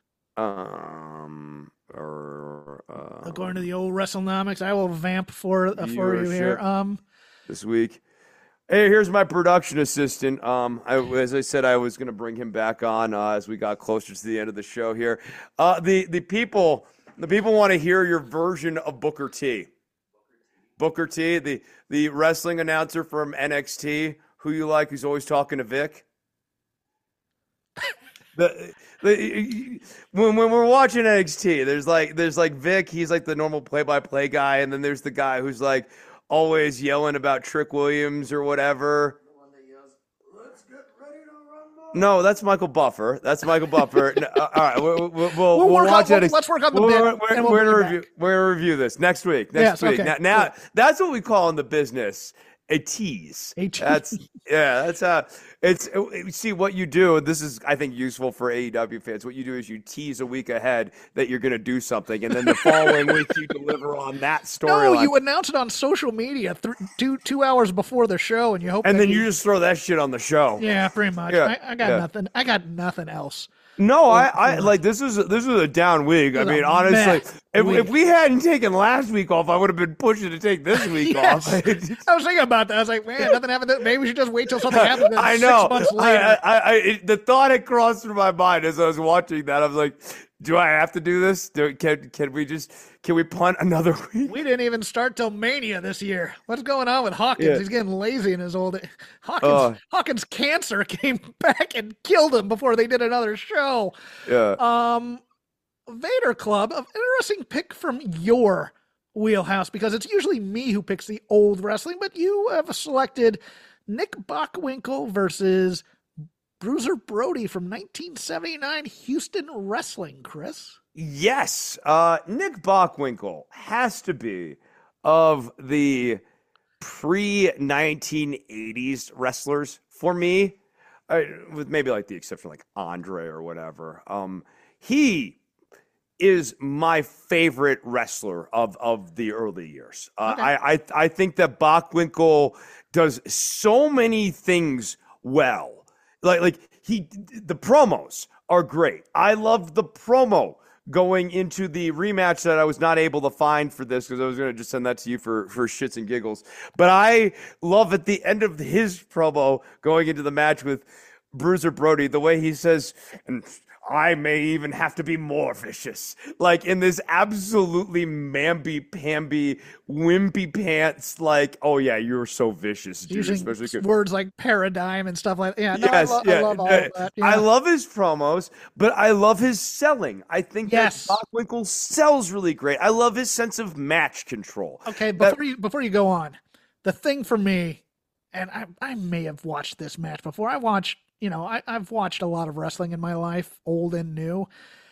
Um, or, uh, According to the old WrestleNomics, I will vamp for uh, for you here. Viewership. Um, this week. Hey, here's my production assistant. Um, I, as I said, I was going to bring him back on uh, as we got closer to the end of the show here. Uh, the the people the people want to hear your version of Booker T. Booker T, the the wrestling announcer from N X T, who you like, who's always talking to Vic. the, the, when when we're watching N X T, there's like there's like Vic, he's like the normal play-by-play guy, and then there's the guy who's like always yelling about Trick Williams or whatever. The one that yells, "Let's get ready to rumble." No, that's Michael Buffer. That's Michael Buffer. No, uh, all right, we'll, we'll, we'll, we'll work watch on, it. Let's work on the we're, bit. We're, and we're, we'll we're gonna bring it review. back. We're gonna review this next week. Next Yes, week. okay. Now, now Yeah. that's what we call in the business a tease. A tease. That's yeah. That's uh. It's see what you do. This is, I think, useful for A E W fans. What you do is you tease a week ahead that you're going to do something, and then the following week you deliver on that storyline. No, you announce it on social media th- two two hours before the show, and you hope. And that then you just throw that shit on the show. Yeah, pretty much. Yeah, I, I got yeah. nothing. I got nothing else. No, I, I like this is this is a down week. I This is mean, a honestly, meh if, week. if we hadn't taken last week off, I would have been pushing to take this week Yes. off. I was thinking about that. I was like, man, nothing happened. Maybe we should just wait till something happens. I six know. months I, later. I, I, it, the thought had crossed through my mind as I was watching that. I was like, do I have to do this? Do, can can we just can we punt another week? We didn't even start till Mania this year. What's going on with Hawkins? Yeah. He's getting lazy in his old. Hawkins. Uh. Hawkins' cancer came back and killed him before they did another show. Yeah. Um, Vader Club, an interesting pick from your wheelhouse because it's usually me who picks the old wrestling, but you have selected Nick Bockwinkel versus Bruiser Brody from nineteen seventy-nine Houston Wrestling, Chris. Yes, uh, Nick Bockwinkel has to be of the pre nineteen eighties wrestlers for me, uh, with maybe like the exception of like Andre or whatever. Um, he is my favorite wrestler of, of the early years. Uh, Okay. I, I I think that Bockwinkel does so many things well. Like like he the promos are great. I loved the promo going into the rematch that I was not able to find for this because I was going to just send that to you for, for shits and giggles. But I love at the end of his promo going into the match with Bruiser Brody, the way he says, and I may even have to be more vicious. Like in this absolutely mamby-pamby, wimpy pants, like, oh yeah, you're so vicious, dude. Using Especially 'cause- words like paradigm and stuff like that. Yeah, no, Yes, I, lo- yeah. I love all uh, of that. Yeah. I love his promos, but I love his selling. I think Yes. that Bockwinkel sells really great. I love his sense of match control. Okay, That- before you before you go on, the thing for me, and I I may have watched this match before. I watched, you know, I, I've watched a lot of wrestling in my life, old and new.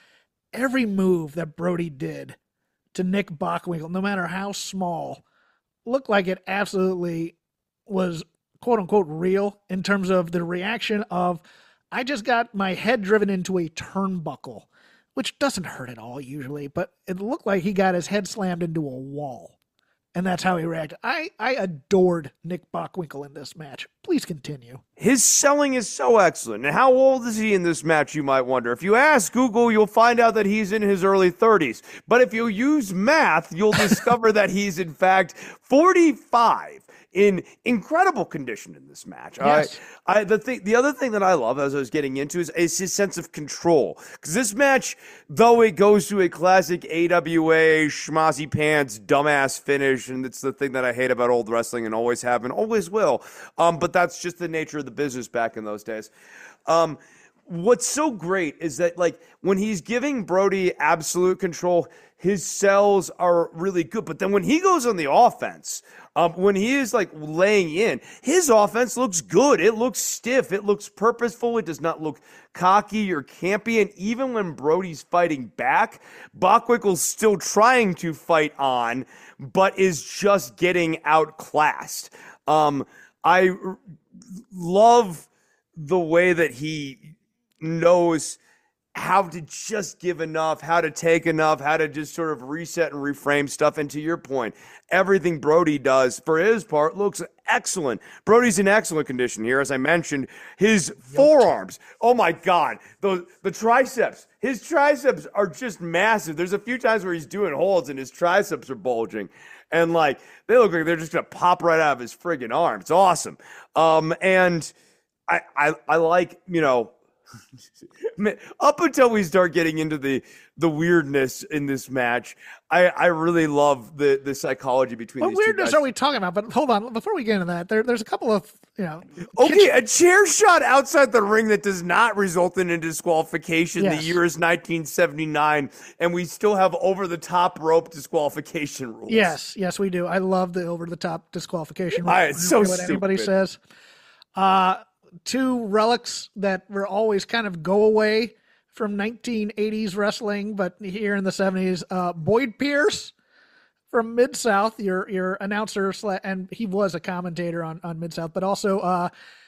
Every move that Brody did to Nick Bockwinkel, no matter how small, looked like it absolutely was quote unquote real in terms of the reaction of, I just got my head driven into a turnbuckle, which doesn't hurt at all usually, but it looked like he got his head slammed into a wall. And that's how he reacted. I, I adored Nick Bockwinkel in this match. Please continue. His selling is so excellent. And how old is he in this match, you might wonder? If you ask Google, you'll find out that he's in his early thirties. But if you use math, you'll discover that he's, in fact, forty-five. In incredible condition in this match. Yes. I, I, the thing, the other thing that I love, as I was getting into, is, is his sense of control. Because this match, though it goes to a classic A W A schmozzy pants dumbass finish, and it's the thing that I hate about old wrestling and always have and always will. Um, but that's just the nature of the business back in those days. Um, what's so great is that, like, when he's giving Brody absolute control, his sells are really good. But then when he goes on the offense, um, when he is like laying in, his offense looks good. It looks stiff. It looks purposeful. It does not look cocky or campy. And even when Brody's fighting back, Bockwinkel's still trying to fight on, but is just getting outclassed. Um, I r- love the way that he knows how to just give enough, how to take enough, how to just sort of reset and reframe stuff. And to your point, everything Brody does for his part looks excellent. Brody's in excellent condition here. As I mentioned, his forearms, oh my God, the, the triceps, his triceps are just massive. There's a few times where he's doing holds and his triceps are bulging. And like, they look like they're just going to pop right out of his friggin' arm. It's awesome. Um, and I, I, I like, you know, Up until we start getting into the the weirdness in this match, I, I really love the, the psychology between What these weirdness two guys. are we talking about? But hold on, before we get into that, there, there's a couple of, you know. Okay, a chair shot outside the ring that does not result in a disqualification. Yes. The year is nineteen seventy-nine, and we still have over-the-top rope disqualification rules. Yes, yes, we do. I love the over-the-top disqualification. Ah, it's so what anybody stupid. says. Uh, two relics that were always kind of go away from nineteen eighties wrestling, but here in the seventies, uh, Boyd Pierce from Mid-South, your your announcer, sla- and he was a commentator on, on Mid-South, but also uh,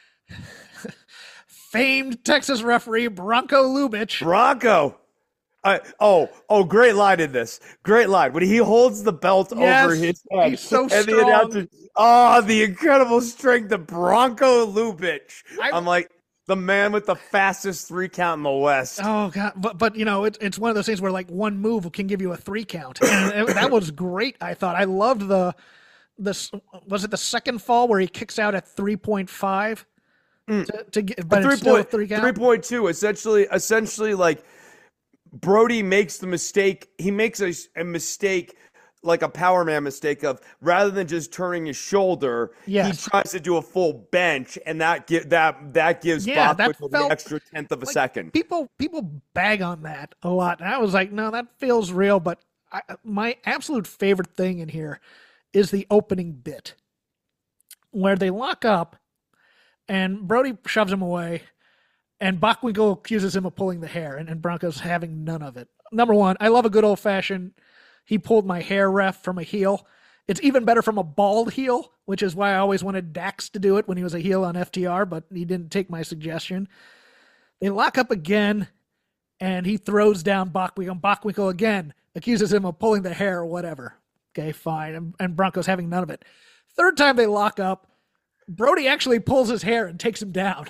famed Texas referee Bronco Lubitsch. Bronco. Uh, oh, oh, great line in this. Great line. When he holds the belt Yes, over his head. he's so and the strong. announcer, oh, the incredible strength of Bronco Lubitsch. I- I'm like, the man with the fastest three count in the West. Oh god, but but you know, it's it's one of those things where like one move can give you a three count, and it, that was great. I thought I loved the this was it the second fall where he kicks out at three point five to, to get, but it's still a three count. three point two, essentially, essentially like Brody makes the mistake. He makes a, a mistake, like a power man mistake of rather than just turning his shoulder, Yes. he tries to do a full bench, and that gi- that that gives Yeah, Bach that the felt extra tenth of a like, second. People people bag on that a lot, and I was like, no, that feels real. But I, my absolute favorite thing in here is the opening bit where they lock up, and Brody shoves him away. And Bockwinkel accuses him of pulling the hair, and, and Bronco's having none of it. Number one, I love a good old-fashioned, he pulled my hair ref from a heel. It's even better from a bald heel, which is why I always wanted Dax to do it when he was a heel on F T R, but he didn't take my suggestion. They lock up again, and he throws down Bockwinkel. Bockwinkel again accuses him of pulling the hair or whatever. Okay, fine. And, and Bronco's having none of it. Third time they lock up, Brody actually pulls his hair and takes him down.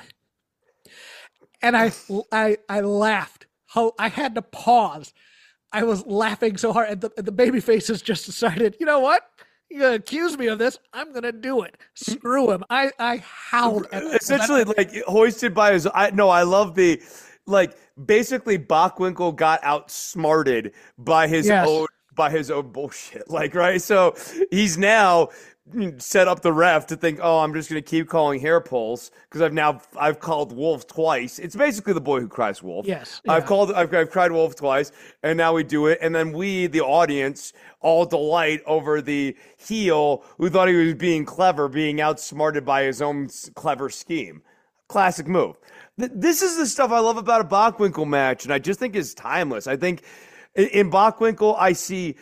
And I, I, I laughed. How I had to pause. I was laughing so hard. And the, and the baby faces just decided, you know what? You're going to accuse me of this. I'm going to do it. Screw him. I, I howled. At Essentially, like hoisted by his. I no, I love the, like basically Bockwinkel got outsmarted by his Yes. own by his own bullshit. Like right, so he's now set up the ref to think, oh, I'm just going to keep calling hair pulls because I've now I've called wolf twice. It's basically the boy who cries wolf. Yes, I've yeah. called I've, I've cried wolf twice, and now we do it, and then we, the audience, all delight over the heel who thought he was being clever, being outsmarted by his own s- clever scheme. Classic move. Th- This is the stuff I love about a Bockwinkel match, and I just think is timeless. I think in, in Bockwinkel, I see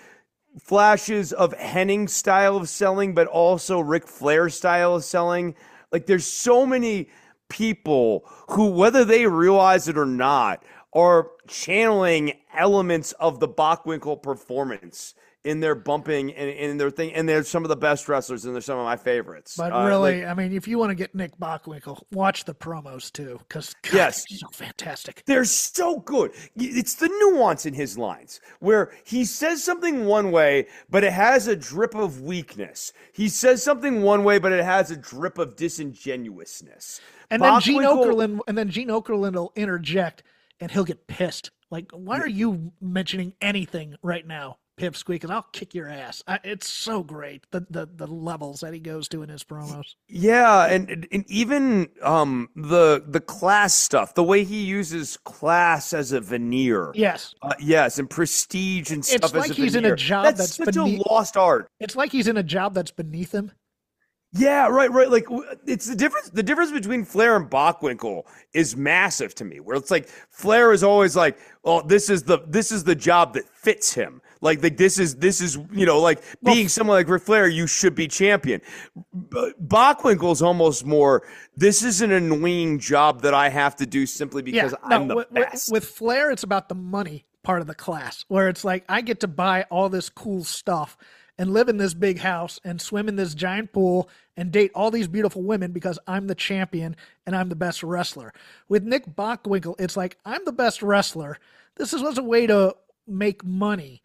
flashes of Henning style of selling, but also Ric Flair style of selling. Like there's so many people who, whether they realize it or not, are channeling elements of the Bockwinkel performance in their bumping and in their thing. And they're some of the best wrestlers, and they're some of my favorites. But Uh, really, like- I mean, if you want to get Nick Bockwinkel, watch the promos too, because Yes. so fantastic. They're so good. It's the nuance in his lines where he says something one way, but it has a drip of weakness. He says something one way, but it has a drip of disingenuousness. And then Gene Bockwinkel- Okerlund, and then Gene Okerlund will interject, and he'll get pissed. Like, why are you mentioning anything right now, Pipsqueak? And I'll kick your ass. I, it's so great the, the the levels that he goes to in his promos. Yeah, and and even um the the class stuff, the way he uses class as a veneer. Yes, Uh, yes, and prestige and stuff it's as like a he's in veneer. a job that's, that's, such beneath. a lost art. It's like he's in a job that's beneath him. Yeah, right, right. Like w- it's the difference. The difference between Flair and Bockwinkel is massive to me. Where it's like Flair is always like, "Oh, this is the this is the job that fits him." Like, like this is this is you know like being someone like Ric Flair, you should be champion. B- Bockwinkel's almost more. This is an annoying job that I have to do simply because no, I'm the with, best. With, with Flair, it's about the money part of the class, where it's like I get to buy all this cool stuff and live in this big house and swim in this giant pool and date all these beautiful women because I'm the champion and I'm the best wrestler. With Nick Bockwinkel, it's like I'm the best wrestler. This is was a way to make money,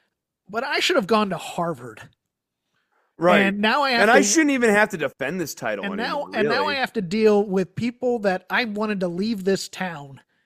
but I should have gone to Harvard. Right. And now I have and to, I shouldn't even have to defend this title and anymore. now and now really. I have to deal with people that I wanted to leave this town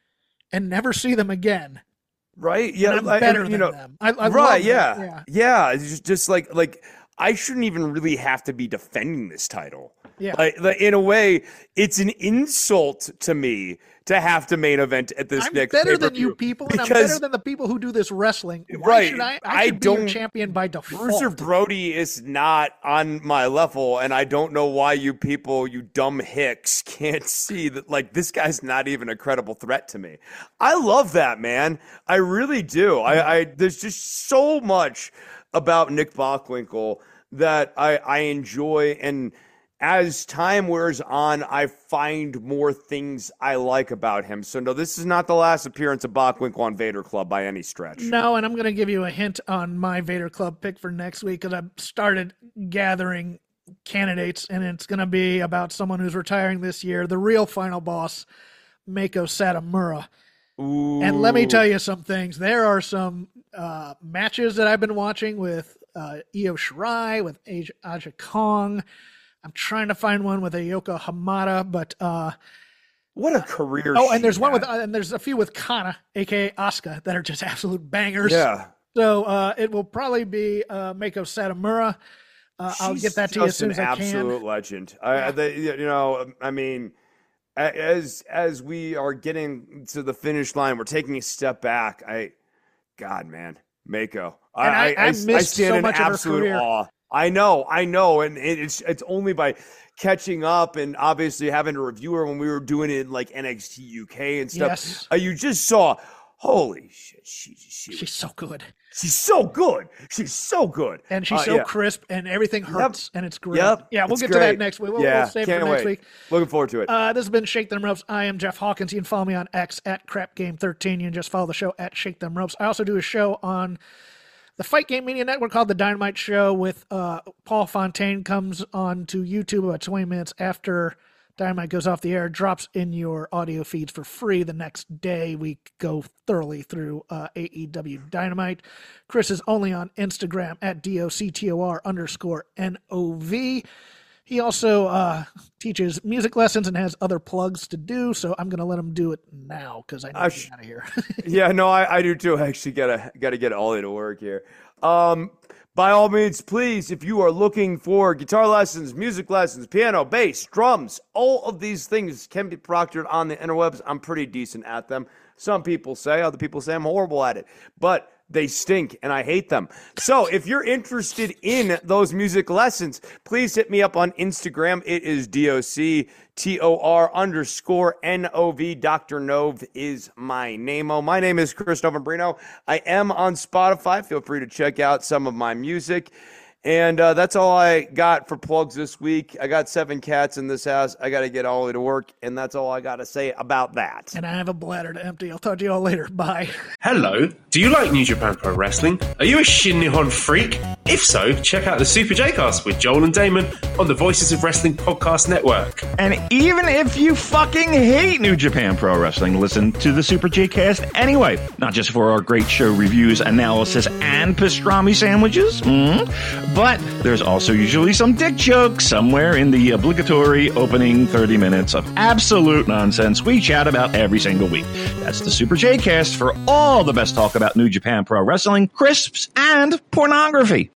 and never see them again. Right? Yeah, and I'm I- better you than know, them. I, I right? love Yeah. them. yeah, yeah. It's just, just like like I shouldn't even really have to be defending this title. Yeah. Like, like, in a way, it's an insult to me to have to main event at this I'm next better than pay-per-view you people, and I'm because- better than the people who do this wrestling. Why Right. should I? I I should be your don't- champion by default. Bruiser Brody is not on my level, and I don't know why you people, you dumb hicks, can't see that. Like, this guy's not even a credible threat to me. I love that, man. I really do. I, I there's just so much about Nick Bockwinkel that I, I enjoy, and as time wears on, I find more things I like about him. So no, this is not the last appearance of Bockwinkel on Vader Club by any stretch. No, and I'm going to give you a hint on my Vader Club pick for next week because I've started gathering candidates, and it's going to be about someone who's retiring this year, the real final boss, Mako Satomura. Ooh. And let me tell you some things. There are some uh, matches that I've been watching with uh, Io Shirai, with Aja, Aja Kong. I'm trying to find one with Ayoko Hamada, but uh, what a career! Oh, and she there's one had. with, uh, and there's a few with Kana, aka Asuka, that are just absolute bangers. Yeah. So uh, it will probably be uh, Mako Satomura. Uh, I'll She's get that to you as just soon as an I absolute can. legend. I, Yeah. they, you know, I mean, a- as as we are getting to the finish line, we're taking a step back. I, God, man, Mako. I And I- I I, missed stand so in much of her absolute career. awe. I know, I know, and it- it's it's only by catching up and obviously having to review her when we were doing it in like N X T U K and stuff. Yes. Uh, you just saw, holy shit, she, she She's so good. She's so good. She's so good. And she's Uh, so yeah. crisp, and everything hurts, and it's great. Yep. Yeah, we'll It's get to that great. next week. We'll, yeah, we'll save it can't for next wait. week. Looking forward to it. Uh, this has been Shake Them Ropes. I am Jeff Hawkins. You can follow me on X at Crap Game thirteen. You can just follow the show at Shake Them Ropes. I also do a show on the Fight Game Media Network called The Dynamite Show with uh, Paul Fontaine. Comes on to YouTube about twenty minutes after Dynamite goes off the air, drops in your audio feeds for free the next day. We go thoroughly through uh, A E W Dynamite. Chris is only on Instagram at D O C T O R underscore N O V. He also uh, teaches music lessons and has other plugs to do, so I'm going to let him do it now because I need I to sh- get out of here. yeah, no, I, I do too. I actually gotta gotta get Ollie to work here. Um, by all means, please, if you are looking for guitar lessons, music lessons, piano, bass, drums, all of these things can be proctored on the interwebs. I'm pretty decent at them. Some people say, other people say I'm horrible at it, but they stink and I hate them. So if you're interested in those music lessons, please hit me up on Instagram. It is D O C T O R underscore N O V. Doctor Nove is my name-o. My name is Chris Novembrino. I am on Spotify. Feel free to check out some of my music. And uh, that's all I got for plugs this week. I got seven cats in this house. I got to get Ollie to work, and that's all I got to say about that. And I have a bladder to empty. I'll talk to you all later. Bye. Hello, do you like New Japan Pro Wrestling? Are you a Shin Nihon freak? If so, check out the Super J-Cast with Joel and Damon on the Voices of Wrestling Podcast Network. And even if you fucking hate New Japan Pro Wrestling, listen to the Super J-Cast anyway. Not just for our great show reviews, analysis, and pastrami sandwiches, mm, but there's also usually some dick jokes somewhere in the obligatory opening thirty minutes of absolute nonsense we chat about every single week. That's the Super J-Cast for all the best talk about New Japan Pro Wrestling, crisps, and pornography.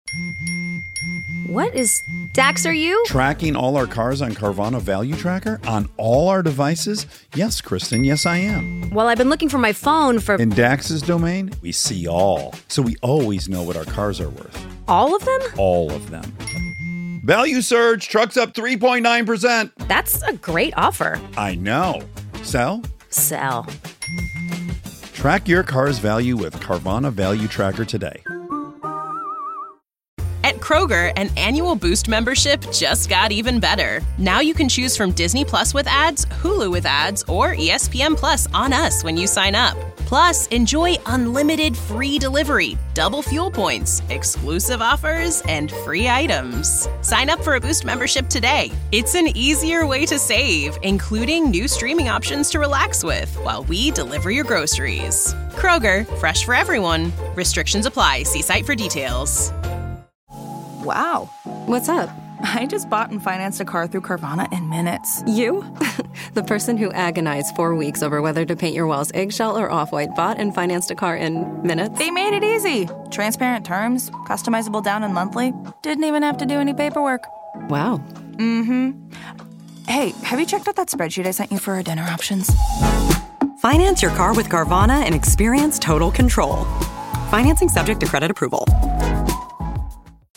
What is... Dax, are you? Tracking all our cars on Carvana Value Tracker on all our devices? Yes, Kristen, yes, I am. Well, I've been looking for my phone for... In Dax's domain, we see all. So we always know what our cars are worth. All of them? All of them. Value surge, trucks up three point nine percent. That's a great offer. I know. Sell? Sell. Track your car's value with Carvana Value Tracker today. At Kroger, an annual Boost membership just got even better. Now you can choose from Disney Plus with ads, Hulu with ads, or E S P N Plus on us when you sign up. Plus, enjoy unlimited free delivery, double fuel points, exclusive offers, and free items. Sign up for a Boost membership today. It's an easier way to save, including new streaming options to relax with while we deliver your groceries. Kroger, fresh for everyone. Restrictions apply. See site for details. Wow. What's up? I just bought and financed a car through Carvana in minutes. You? The person who agonized four weeks over whether to paint your walls eggshell or off-white bought and financed a car in minutes? They made it easy. Transparent terms, customizable down and monthly. Didn't even have to do any paperwork. Wow. Mm-hmm. Hey, have you checked out that spreadsheet I sent you for our dinner options? Finance your car with Carvana and experience total control. Financing subject to credit approval.